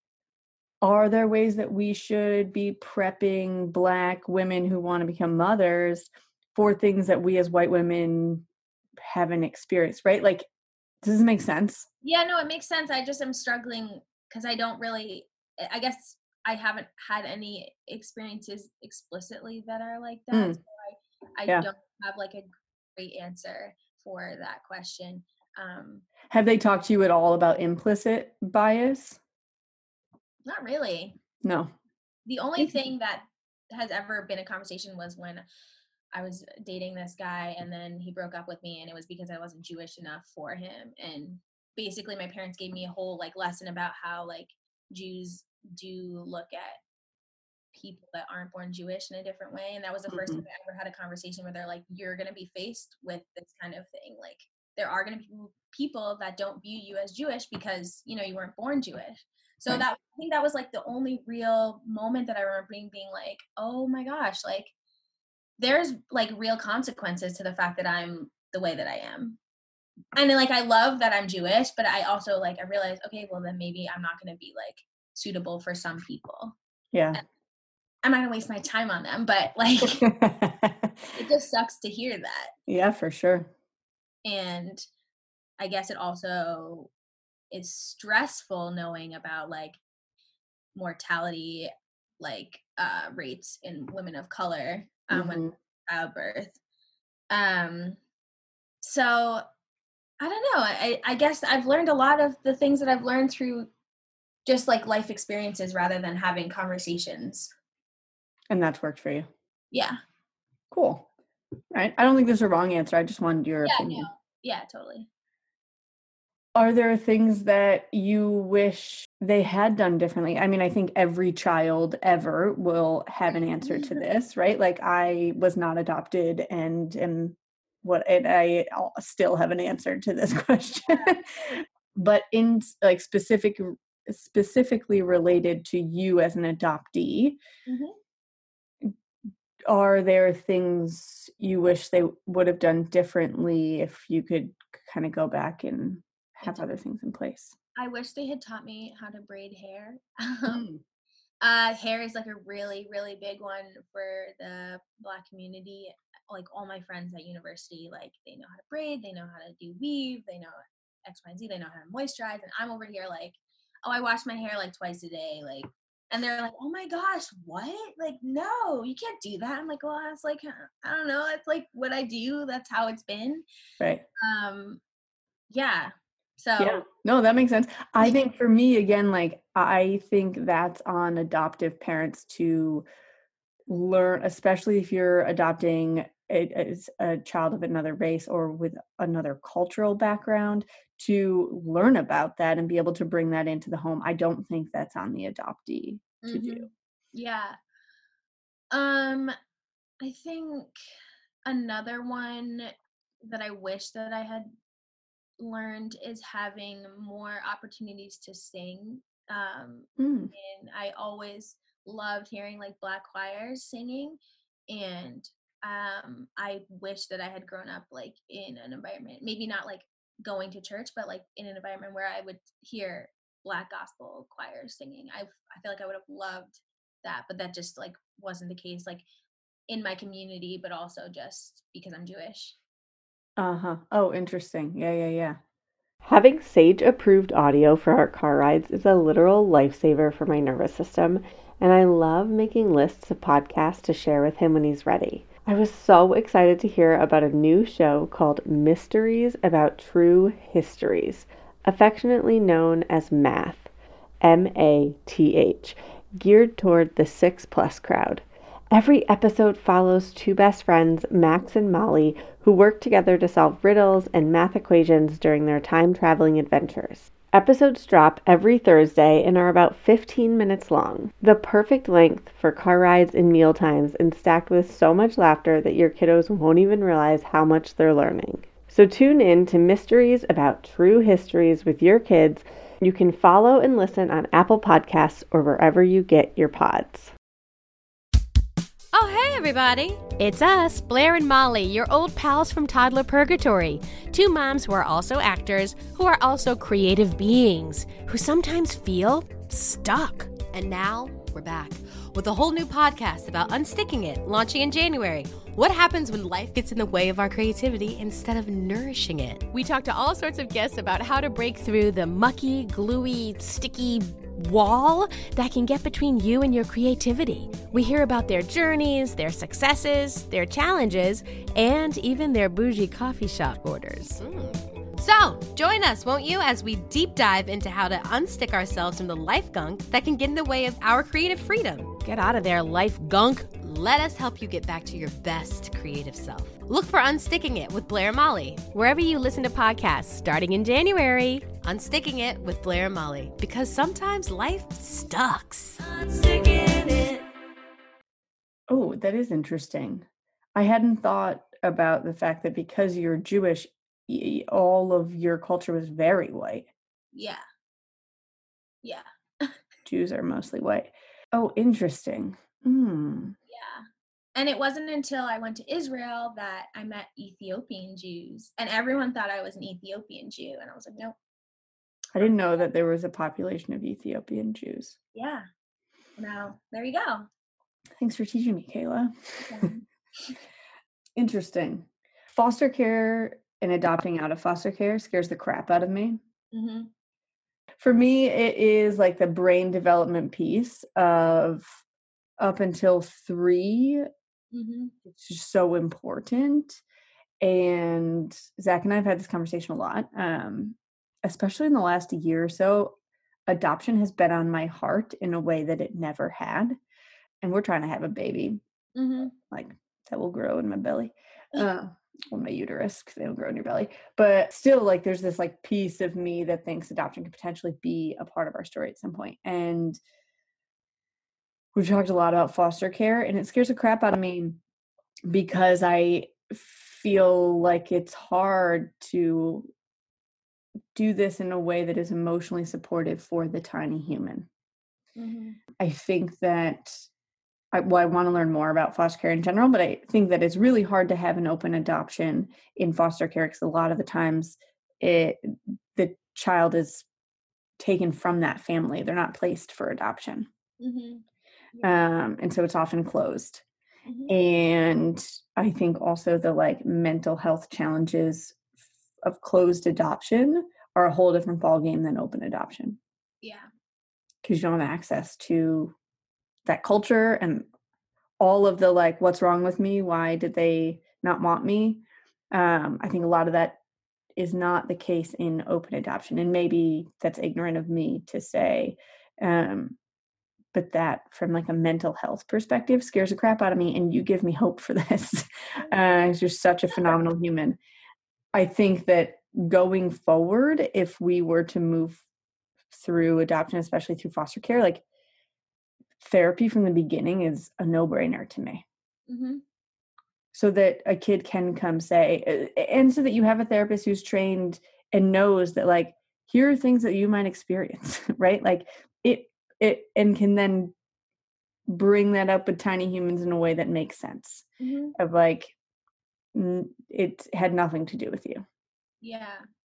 are there ways that we should be prepping black women who want to become mothers for things that we as white women haven't experienced, right? Like, does this make sense? Yeah, no, it makes sense. I just am struggling because I don't really, I guess I haven't had any experiences explicitly that are like that. Mm, So I yeah. don't have like a great answer for that question. Um, Have they talked to you at all about implicit bias? Not really. No. The only thing that has ever been a conversation was when I was dating this guy and then he broke up with me, and it was because I wasn't Jewish enough for him. And basically my parents gave me a whole like lesson about how like Jews do look at people that aren't born Jewish in a different way. And that was the first time Mhm. I ever had a conversation where they're like, you're going to be faced with this kind of thing. Like there are going to be people that don't view you as Jewish because, you know, you weren't born Jewish. So Right. that, I think that was like the only real moment that I remember being like, oh my gosh, like there's like real consequences to the fact that I'm the way that I am. And then like I love that I'm Jewish, but I also like I realized, okay, well then maybe I'm not gonna be like suitable for some people. Yeah. And I'm not gonna waste my time on them, but like it just sucks to hear that. Yeah, for sure. And I guess it also is stressful knowing about like mortality like rates in women of color when Hmm. childbirth. Um so I don't know. I guess I've learned a lot of the things that I've learned through just like life experiences rather than having conversations. And that's worked for you. Yeah. Cool. All right. I don't think there's a wrong answer. I just wanted your Yeah, no. opinion. Yeah, totally. Are there things that you wish they had done differently? I mean, I think every child ever will have an answer to this, right? Like I was not adopted and I still have an answer to this question. But in like specifically related to you as an adoptee, Mhm. are there things you wish they would have done differently if you could kind of go back and have other things in place? I wish they had taught me how to braid hair. Mm. Hair is like a really, really big one for the Black community. Like all my friends at university, like they know how to braid, they know how to do weave, they know X, Y, and Z, they know how to moisturize, and I'm over here like, oh, I wash my hair like twice a day, like, and they're like, oh my gosh, what? Like, no, you can't do that. I'm like, well, it's like, I don't know, it's like what I do. That's how it's been. Right. Um, yeah. Yeah. So No, that makes sense. I think for me, again, like I think that's on adoptive parents to learn, especially if you're adopting as a child of another race or with another cultural background, to learn about that and be able to bring that into the home. I don't think that's on the adoptee to do. yeah. I think another one that I wish that I had learned is having more opportunities to sing. Mm. And I always loved hearing like Black choirs singing, and I wish that I had grown up like in an environment, maybe not like going to church, but like in an environment where I would hear Black gospel choirs singing. I feel like I would have loved that, but that just like wasn't the case. Like in my community, but also just because I'm Jewish. Uh-huh. Oh, interesting. Yeah, yeah, yeah. Having Sage approved audio for our car rides is a literal lifesaver for my nervous system, and I love making lists of podcasts to share with him when he's ready. I was so excited to hear about a new show called Mysteries About True Histories, affectionately known as MATH, MATH, geared toward the 6+ crowd. Every episode follows two best friends, Max and Molly, who work together to solve riddles and math equations during their time traveling adventures. Episodes drop every Thursday and are about 15 minutes long, the perfect length for car rides and meal times, and stacked with so much laughter that your kiddos won't even realize how much they're learning. So tune in to Mysteries About True Histories with your kids. You can follow and listen on Apple Podcasts or wherever you get your pods. Oh, hey, everybody. It's us, Blair and Molly, your old pals from Toddler Purgatory. Two moms who are also actors, who are also creative beings, who sometimes feel stuck. And now we're back with a whole new podcast about unsticking it, launching in January. What happens when life gets in the way of our creativity instead of nourishing it? We talk to all sorts of guests about how to break through the mucky, gluey, sticky wall that can get between you and your creativity. We hear about their journeys, their successes, their challenges, and even their bougie coffee shop orders. So, join us, won't you, as we deep dive into how to unstick ourselves from the life gunk that can get in the way of our creative freedom. Get out of there, life gunk. Let us help you get back to your best creative self. Look for Unsticking It with Blair and Molly. Wherever you listen to podcasts, starting in January. Unsticking It with Blair and Molly. Because sometimes life sucks. Oh, that is interesting. I hadn't thought about the fact that because you're Jewish, all of your culture was very white. Yeah. Yeah. Jews are mostly white. Oh, interesting. Yeah. And it wasn't until I went to Israel that I met Ethiopian Jews. And everyone thought I was an Ethiopian Jew. And I was like, nope. I didn't know that there was a population of Ethiopian Jews. Yeah. Now, there you go. Thanks for teaching me, Kayla. Interesting. Foster care and adopting out of foster care scares the crap out of me. Mm-hmm. For me, it is like the brain development piece of up until 3. Mm-hmm. It's just so important. And Zach and I have had this conversation a lot, especially in the last year or so. Adoption has been on my heart in a way that it never had. And we're trying to have a baby, Mm-hmm. like that will grow in my belly. my uterus, because they don't grow in your belly. But still, like, there's this like piece of me that thinks adoption could potentially be a part of our story at some point. And we've talked a lot about foster care, and it scares the crap out of me because I feel like it's hard to do this in a way that is emotionally supportive for the tiny human. I think that I want to learn more about foster care in general, but I think that it's really hard to have an open adoption in foster care because a lot of the times the child is taken from that family. They're not placed for adoption. And so it's often closed. And I think also the like mental health challenges of closed adoption are a whole different ballgame than open adoption. Yeah. Because you don't have access to that culture and all of the like, what's wrong with me? Why did they not want me? I think a lot of that is not the case in open adoption. And maybe that's ignorant of me to say, but that from like a mental health perspective scares the crap out of me. And you give me hope for this. You're such a phenomenal human. I think that going forward, if we were to move through adoption, especially through foster care, like therapy from the beginning is a no-brainer to me. So that a kid can come say, and so that you have a therapist who's trained and knows that like, here are things that you might experience, right? Like it and can then bring that up with tiny humans in a way that makes sense of like, it had nothing to do with you. Yeah.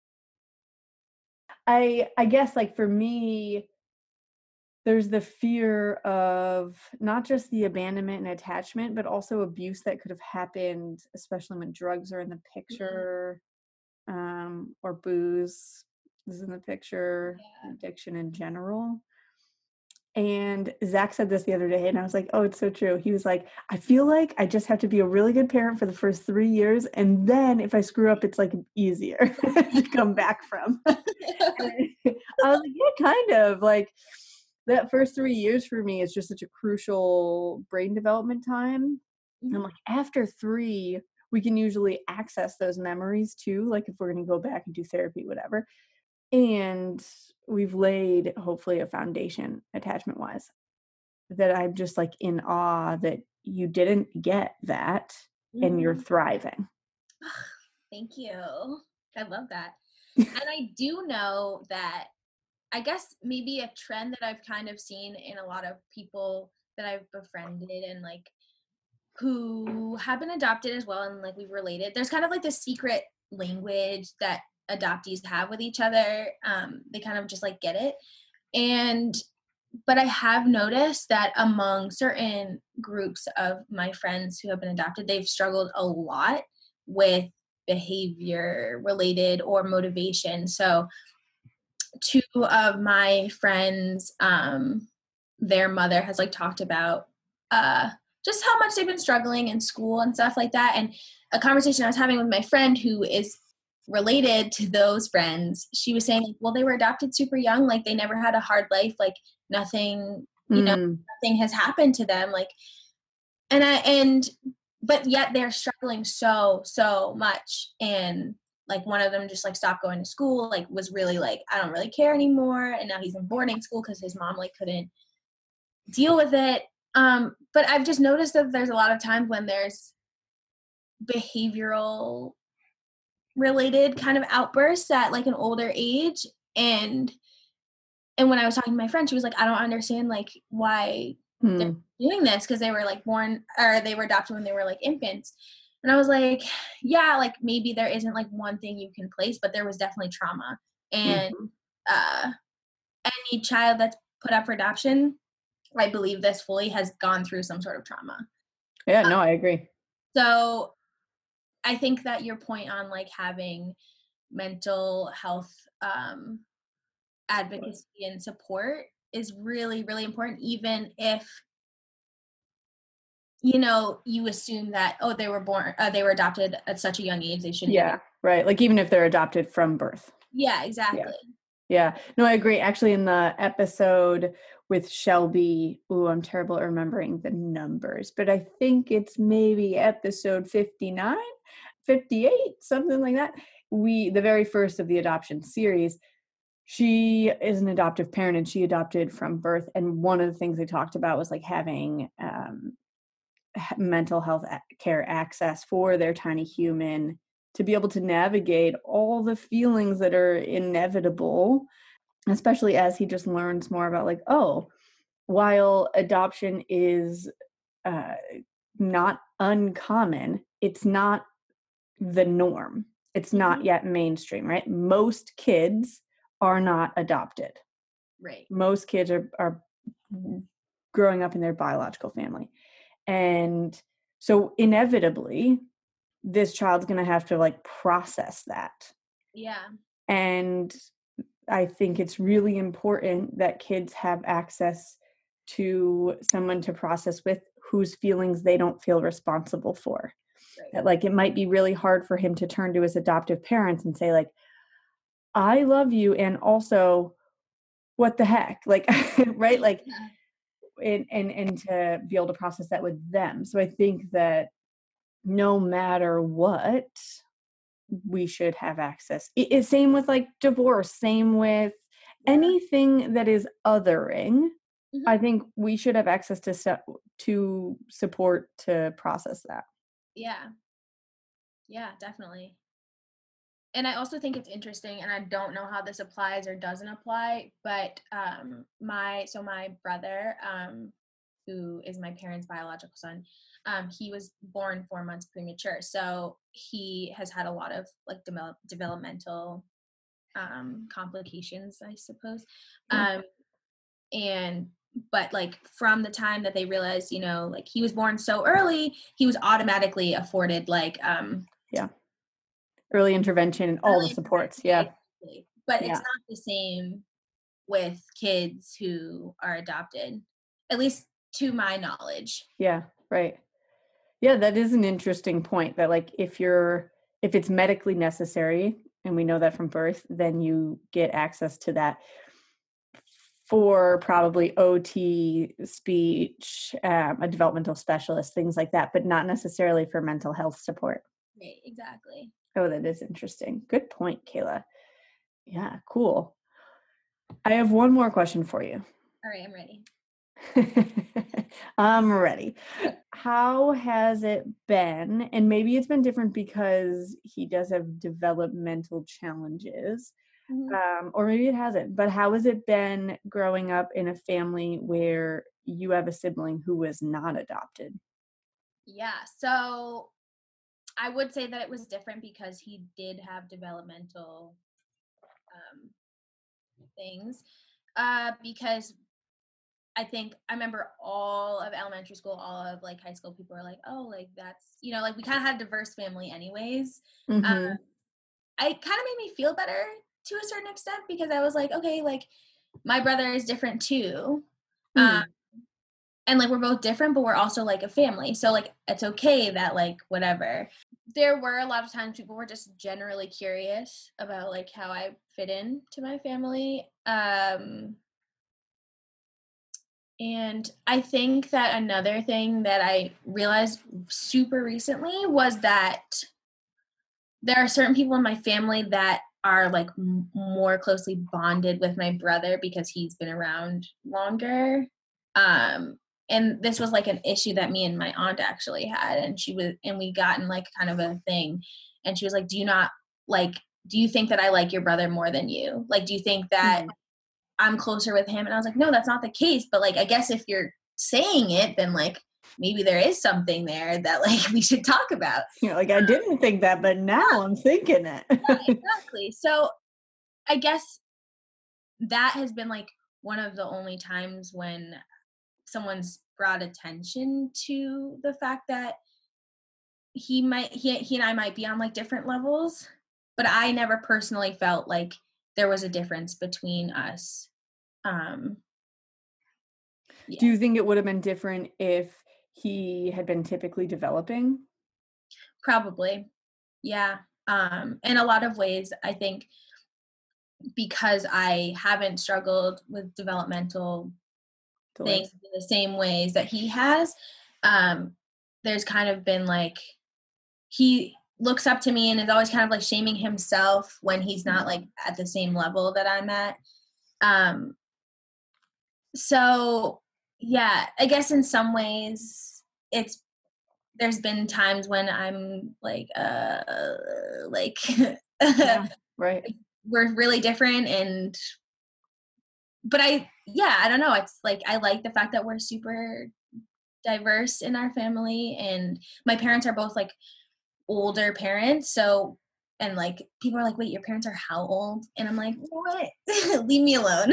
I guess like for me, there's the fear of not just the abandonment and attachment, but also abuse that could have happened, especially when drugs are in the picture, or booze is in the picture, addiction in general. And Zach said this the other day, and I was like, oh, it's so true. He was like, I feel like I just have to be a really good parent for the first 3 years. And then if I screw up, it's like easier to come back from. I was like, yeah, kind of. Like that first 3 years for me is just such a crucial brain development time. And like after 3, we can usually access those memories too. Like if we're going to go back and do therapy, whatever. And we've laid hopefully a foundation attachment wise that I'm just like in awe that you didn't get that and you're thriving. Thank you. I love that. And I do know that I guess maybe a trend that I've kind of seen in a lot of people that I've befriended and like who have been adopted as well and like we've related, there's kind of like this secret language that adoptees have with each other. They kind of just like get it. But I have noticed that among certain groups of my friends who have been adopted, they've struggled a lot with behavior related or motivation. So 2 of my friends, their mother has like talked about just how much they've been struggling in school and stuff like that. And a conversation I was having with my friend who is related to those friends, she was saying, well, they were adopted super young, like they never had a hard life, like nothing, nothing has happened to them, like, but yet they're struggling so much. And like one of them just like stopped going to school, like was really like, I don't really care anymore. And now he's in boarding school because his mom like couldn't deal with it. But I've just noticed that there's a lot of times when there's behavioral related kind of outbursts at like an older age. And when I was talking to my friend, she was like, I don't understand like why they're doing this, because they were like born or they were adopted when they were like infants. And I was like, yeah, like maybe there isn't like one thing you can place, but there was definitely trauma. And any child that's put up for adoption, I believe this fully, has gone through some sort of trauma. Yeah, no, I agree. So I think that your point on like having mental health advocacy and support is really, really important, even if, you know, you assume that, oh, they were adopted at such a young age, they shouldn't. Yeah, right. Like even if they're adopted from birth. Yeah, exactly. Yeah. No, I agree. Actually, in the episode with Shelby, I'm terrible at remembering the numbers, but I think it's maybe episode 59. 58, something like that. The very first of the adoption series, she is an adoptive parent and she adopted from birth. And one of the things they talked about was like having mental health care access for their tiny human to be able to navigate all the feelings that are inevitable, especially as he just learns more about like, oh, while adoption is not uncommon, it's not the norm. It's not yet mainstream, right? Most kids are not adopted. Right. Most kids are growing up in their biological family. And so inevitably, this child's going to have to like process that. Yeah. And I think it's really important that kids have access to someone to process with whose feelings they don't feel responsible for. Right. That like it might be really hard for him to turn to his adoptive parents and say like, I love you, and also what the heck? Like, right? Like, and to be able to process that with them. So I think that no matter what, we should have access. Same with like divorce, same with anything that is othering. I think we should have access to support to process that. Yeah. Yeah, definitely. And I also think it's interesting, and I don't know how this applies or doesn't apply, but my brother, who is my parents' biological son, he was born 4 months premature. So he has had a lot of like developmental complications, I suppose. But like from the time that they realized, you know, like he was born so early, he was automatically afforded like early intervention and all the supports. Yeah. But it's not the same with kids who are adopted, at least to my knowledge. Yeah, right. Yeah, that is an interesting point, that like if it's medically necessary, and we know that from birth, then you get access to that for probably OT, speech, a developmental specialist, things like that, but not necessarily for mental health support. Right, exactly. Oh, that is interesting. Good point, Kayla. Yeah, cool. I have one more question for you. All right, I'm ready. I'm ready. How has it been? And maybe it's been different because he does have developmental challenges, or maybe it hasn't. But how has it been growing up in a family where you have a sibling who was not adopted? Yeah, so I would say that it was different because he did have developmental things. Because I remember all of elementary school, all of like high school, people were like, oh, like that's, you know, like we kind of had a diverse family anyways. It kind of made me feel better to a certain extent, because I was like, okay, like my brother is different too. And like we're both different, but we're also like a family. So like it's okay that like whatever. There were a lot of times people were just generally curious about like how I fit in to my family. And I think that another thing that I realized super recently was that there are certain people in my family that are like more closely bonded with my brother because he's been around longer. And this was like an issue that me and my aunt actually had, and we got in like kind of a thing, and she was like, do you think that I like your brother more than you? Like, do you think that I'm closer with him? And I was like, no, that's not the case. But like, I guess if you're saying it, then like maybe there is something there that like we should talk about. You're like, I didn't think that, but now I'm thinking it. Yeah, exactly. So I guess that has been like one of the only times when someone's brought attention to the fact that he and I might be on like different levels, but I never personally felt like there was a difference between us. Do you think it would have been different if he had been typically developing? Probably. Yeah. In a lot of ways, I think because I haven't struggled with developmental things in the same ways that he has, there's kind of been like, he looks up to me and is always kind of like shaming himself when he's not like at the same level that I'm at. So yeah, I guess in some ways there's been times when I'm like, Yeah, right. we're really different, but I don't know. It's like, I like the fact that we're super diverse in our family, and my parents are both like older parents. So, and like people are like, wait, your parents are how old? And I'm like, what? Leave me alone.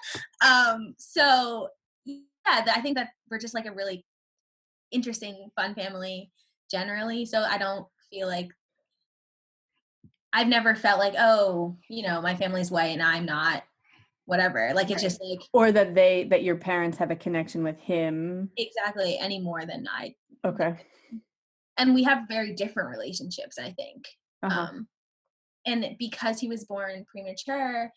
So yeah, I think that we're just like a really interesting, fun family generally. So I don't feel like, I've never felt like, oh, my family's white and I'm not, whatever. Like, it's just like, or that your parents have a connection with him. Exactly, any more than I. Okay. And we have very different relationships, I think. Uh-huh. And because he was born premature,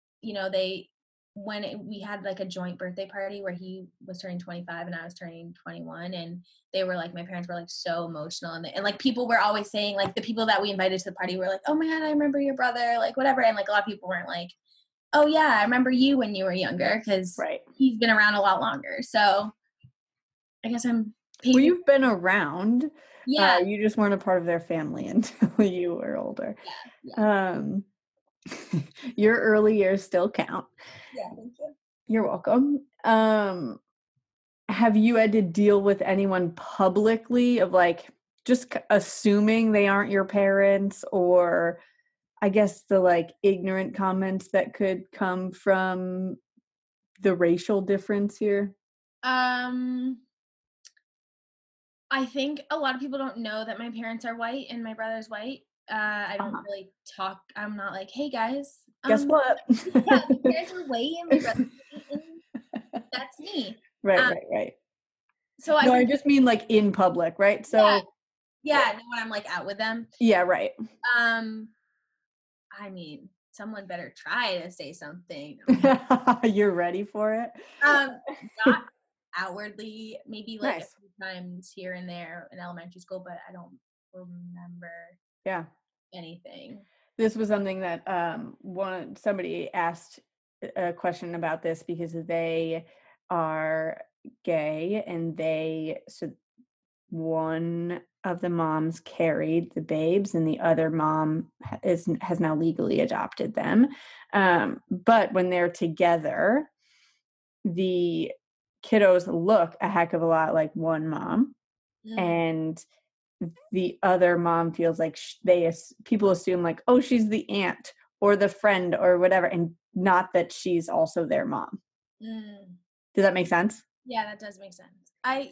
we had like a joint birthday party where he was turning 25 and I was turning 21, and they were like, my parents were like so emotional, and like people were always saying, like the people that we invited to the party were like, oh my God, I remember your brother, like whatever. And like a lot of people weren't like, oh yeah, I remember you when you were younger, because he's been around a lot longer. So I guess well, you've been around. Yeah. You just weren't a part of their family until you were older. Yeah. Your early years still count. Yeah, thank you. You're welcome. Have you had to deal with anyone publicly of like just assuming they aren't your parents, or I guess the like ignorant comments that could come from the racial difference here? I think a lot of people don't know that my parents are white and my brother's white. I don't really talk. I'm not like, hey guys, guess what? Yeah, my parents are white and my brother's white, and that's me. Right. So I just mean like in public, right? So yeah, when I'm like out with them. Yeah, right. I mean, someone better try to say something. You're ready for it? Not outwardly, maybe like Nice. a few times here and there in elementary school, but I don't remember anything. This was something that somebody asked a question about this because they are gay, and so one of the moms carried the babes and the other mom has now legally adopted them. But when they're together, the kiddos look a heck of a lot like one mom. And the other mom feels like people assume like, oh, she's the aunt or the friend or whatever, and not that she's also their mom. Does that make sense? Yeah, that does make sense.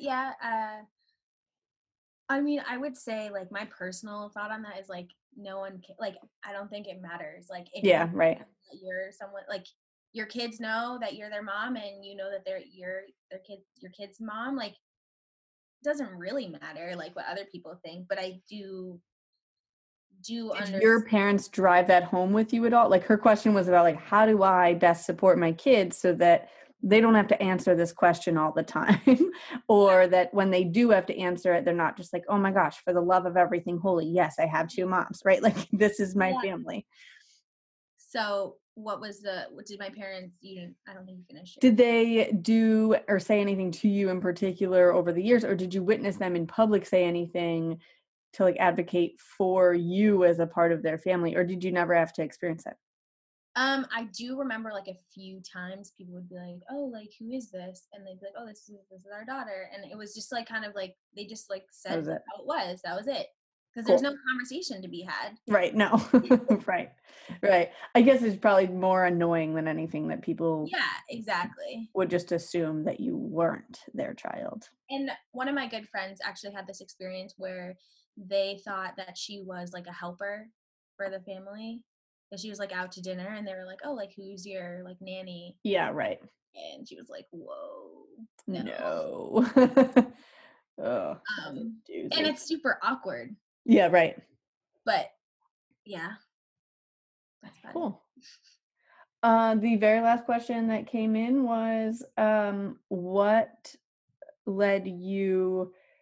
I mean, I would say like my personal thought on that is like, no one like, I don't think it matters. Like, if right. You're someone like, your kids know that you're their mom, and you know that they're your kid's mom. Like, it doesn't really matter like what other people think. But I do understand. Your parents drive that home with you at all? Like, her question was about like, how do I best support my kids so that they don't have to answer this question all the time, or that when they do have to answer it, they're not just like, oh my gosh, for the love of everything holy, yes, I have two moms, right? Like, this is my family. So what did my parents, I don't think you finished it. Did they do or say anything to you in particular over the years, or did you witness them in public say anything to like advocate for you as a part of their family, or did you never have to experience that? I do remember like a few times people would be like, oh, like, who is this? And they'd be like, oh, this is our daughter. And it was just like, kind of like, they just like said how it was. That was it. Because there's no conversation to be had. Right. No. Right. I guess it's probably more annoying than anything that people exactly would just assume that you weren't their child. And one of my good friends actually had this experience where they thought that she was like a helper for the family. That she was like out to dinner, and they were like, oh, like, who's your like nanny? Yeah, right. And she was like, whoa, no. Oh, and it's super awkward. Yeah, right. But yeah, that's fun. Cool. The very last question that came in was, what led you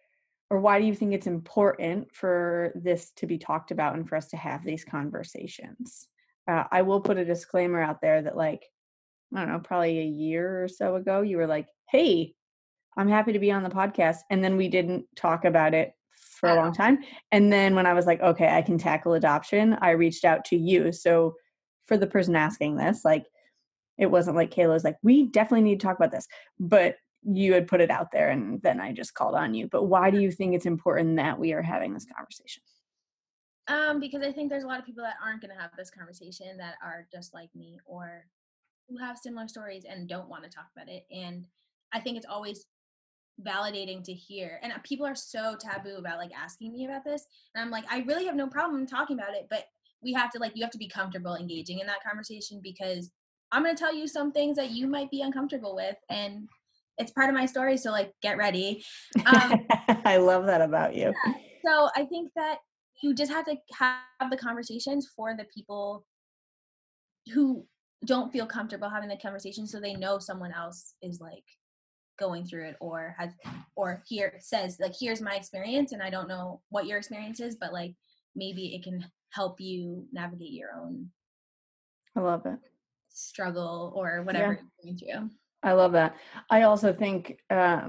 or why do you think it's important for this to be talked about and for us to have these conversations? I will put a disclaimer out there that, like, I don't know, probably a year or so ago, you were like, hey, I'm happy to be on the podcast. And then we didn't talk about it for a long time. And then when I was like, okay, I can tackle adoption, I reached out to you. So for the person asking this, like, it wasn't like Kayla was like, we definitely need to talk about this, but you had put it out there and then I just called on you. But why do you think it's important that we are having this conversation? Because I think there's a lot of people that aren't going to have this conversation that are just like me or who have similar stories and don't want to talk about it. And I think it's always validating to hear. And people are so taboo about like asking me about this. And I'm like, I really have no problem talking about it, but we have to you have to be comfortable engaging in that conversation, because I'm going to tell you some things that you might be uncomfortable with. And it's part of my story. So like, get ready. I love that about you. Yeah. So I think that you just have to have the conversations for the people who don't feel comfortable having the conversation, so they know someone else is like going through it or says like, here's my experience and I don't know what your experience is, but like maybe it can help you navigate your own I love it. struggle or whatever you're going through. I love that. I also think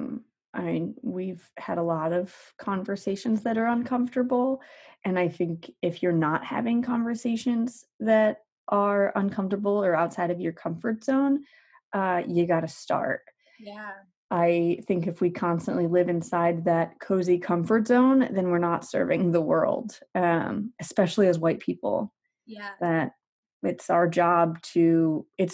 we've had a lot of conversations that are uncomfortable, and I think if you're not having conversations that are uncomfortable or outside of your comfort zone, you got to start. Yeah. I think if we constantly live inside that cozy comfort zone, then we're not serving the world, especially as white people. Yeah. That it's our job to get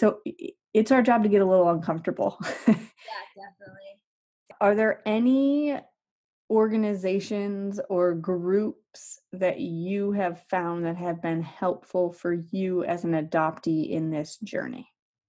a little uncomfortable. Yeah, definitely. Are there any organizations or groups that you have found that have been helpful for you as an adoptee in this journey?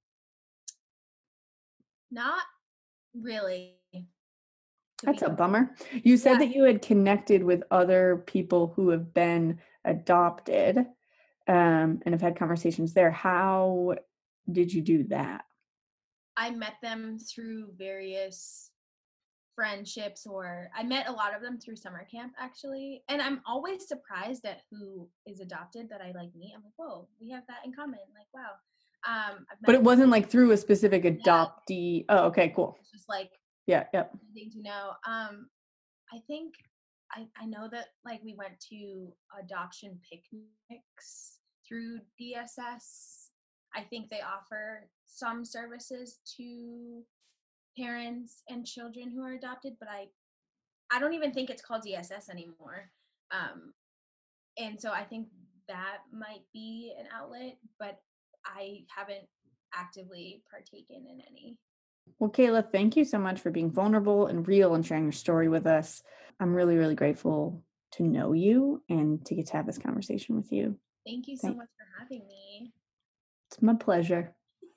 Not really. That's a bummer. You said that you had connected with other people who have been adopted and have had conversations there. How did you do that? I met them through various friendships, or I met a lot of them through summer camp actually. And I'm always surprised at who is adopted that I like meet. I'm like, whoa, we have that in common. Like, wow. But it wasn't like through a specific adoptee. Yeah. Oh, okay, cool. It's just like, yeah. Thing to know. I think I know that like we went to adoption picnics through DSS. I think they offer some services to parents and children who are adopted, but I don't even think it's called DSS anymore. And so I think that might be an outlet, but I haven't actively partaken in any. Well, Kayla, thank you so much for being vulnerable and real and sharing your story with us. I'm really, really grateful to know you and to get to have this conversation with you. Thank you so much for having me. It's my pleasure.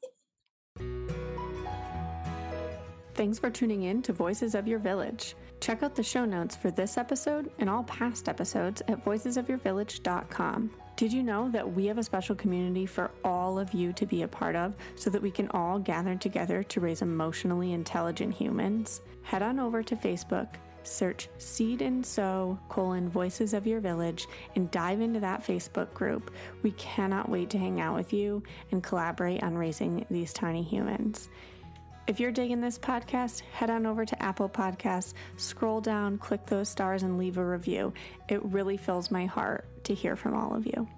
Thanks for tuning in to Voices of Your Village. Check out the show notes for this episode and all past episodes at voicesofyourvillage.com. Did you know that we have a special community for all of you to be a part of so that we can all gather together to raise emotionally intelligent humans? Head on over to Facebook, search Seed and Sow Voices of Your Village, and dive into that Facebook group. We cannot wait to hang out with you and collaborate on raising these tiny humans. If you're digging this podcast, head on over to Apple Podcasts, scroll down, click those stars, and leave a review. It really fills my heart to hear from all of you.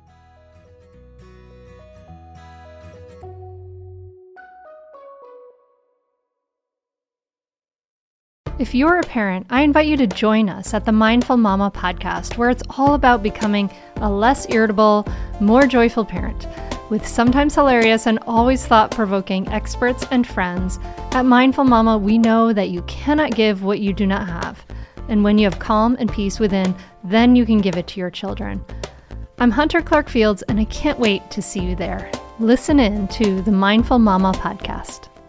If you're a parent, I invite you to join us at the Mindful Mama podcast, where it's all about becoming a less irritable, more joyful parent. With sometimes hilarious and always thought-provoking experts and friends, at Mindful Mama, we know that you cannot give what you do not have. And when you have calm and peace within, then you can give it to your children. I'm Hunter Clark Fields, and I can't wait to see you there. Listen in to the Mindful Mama podcast.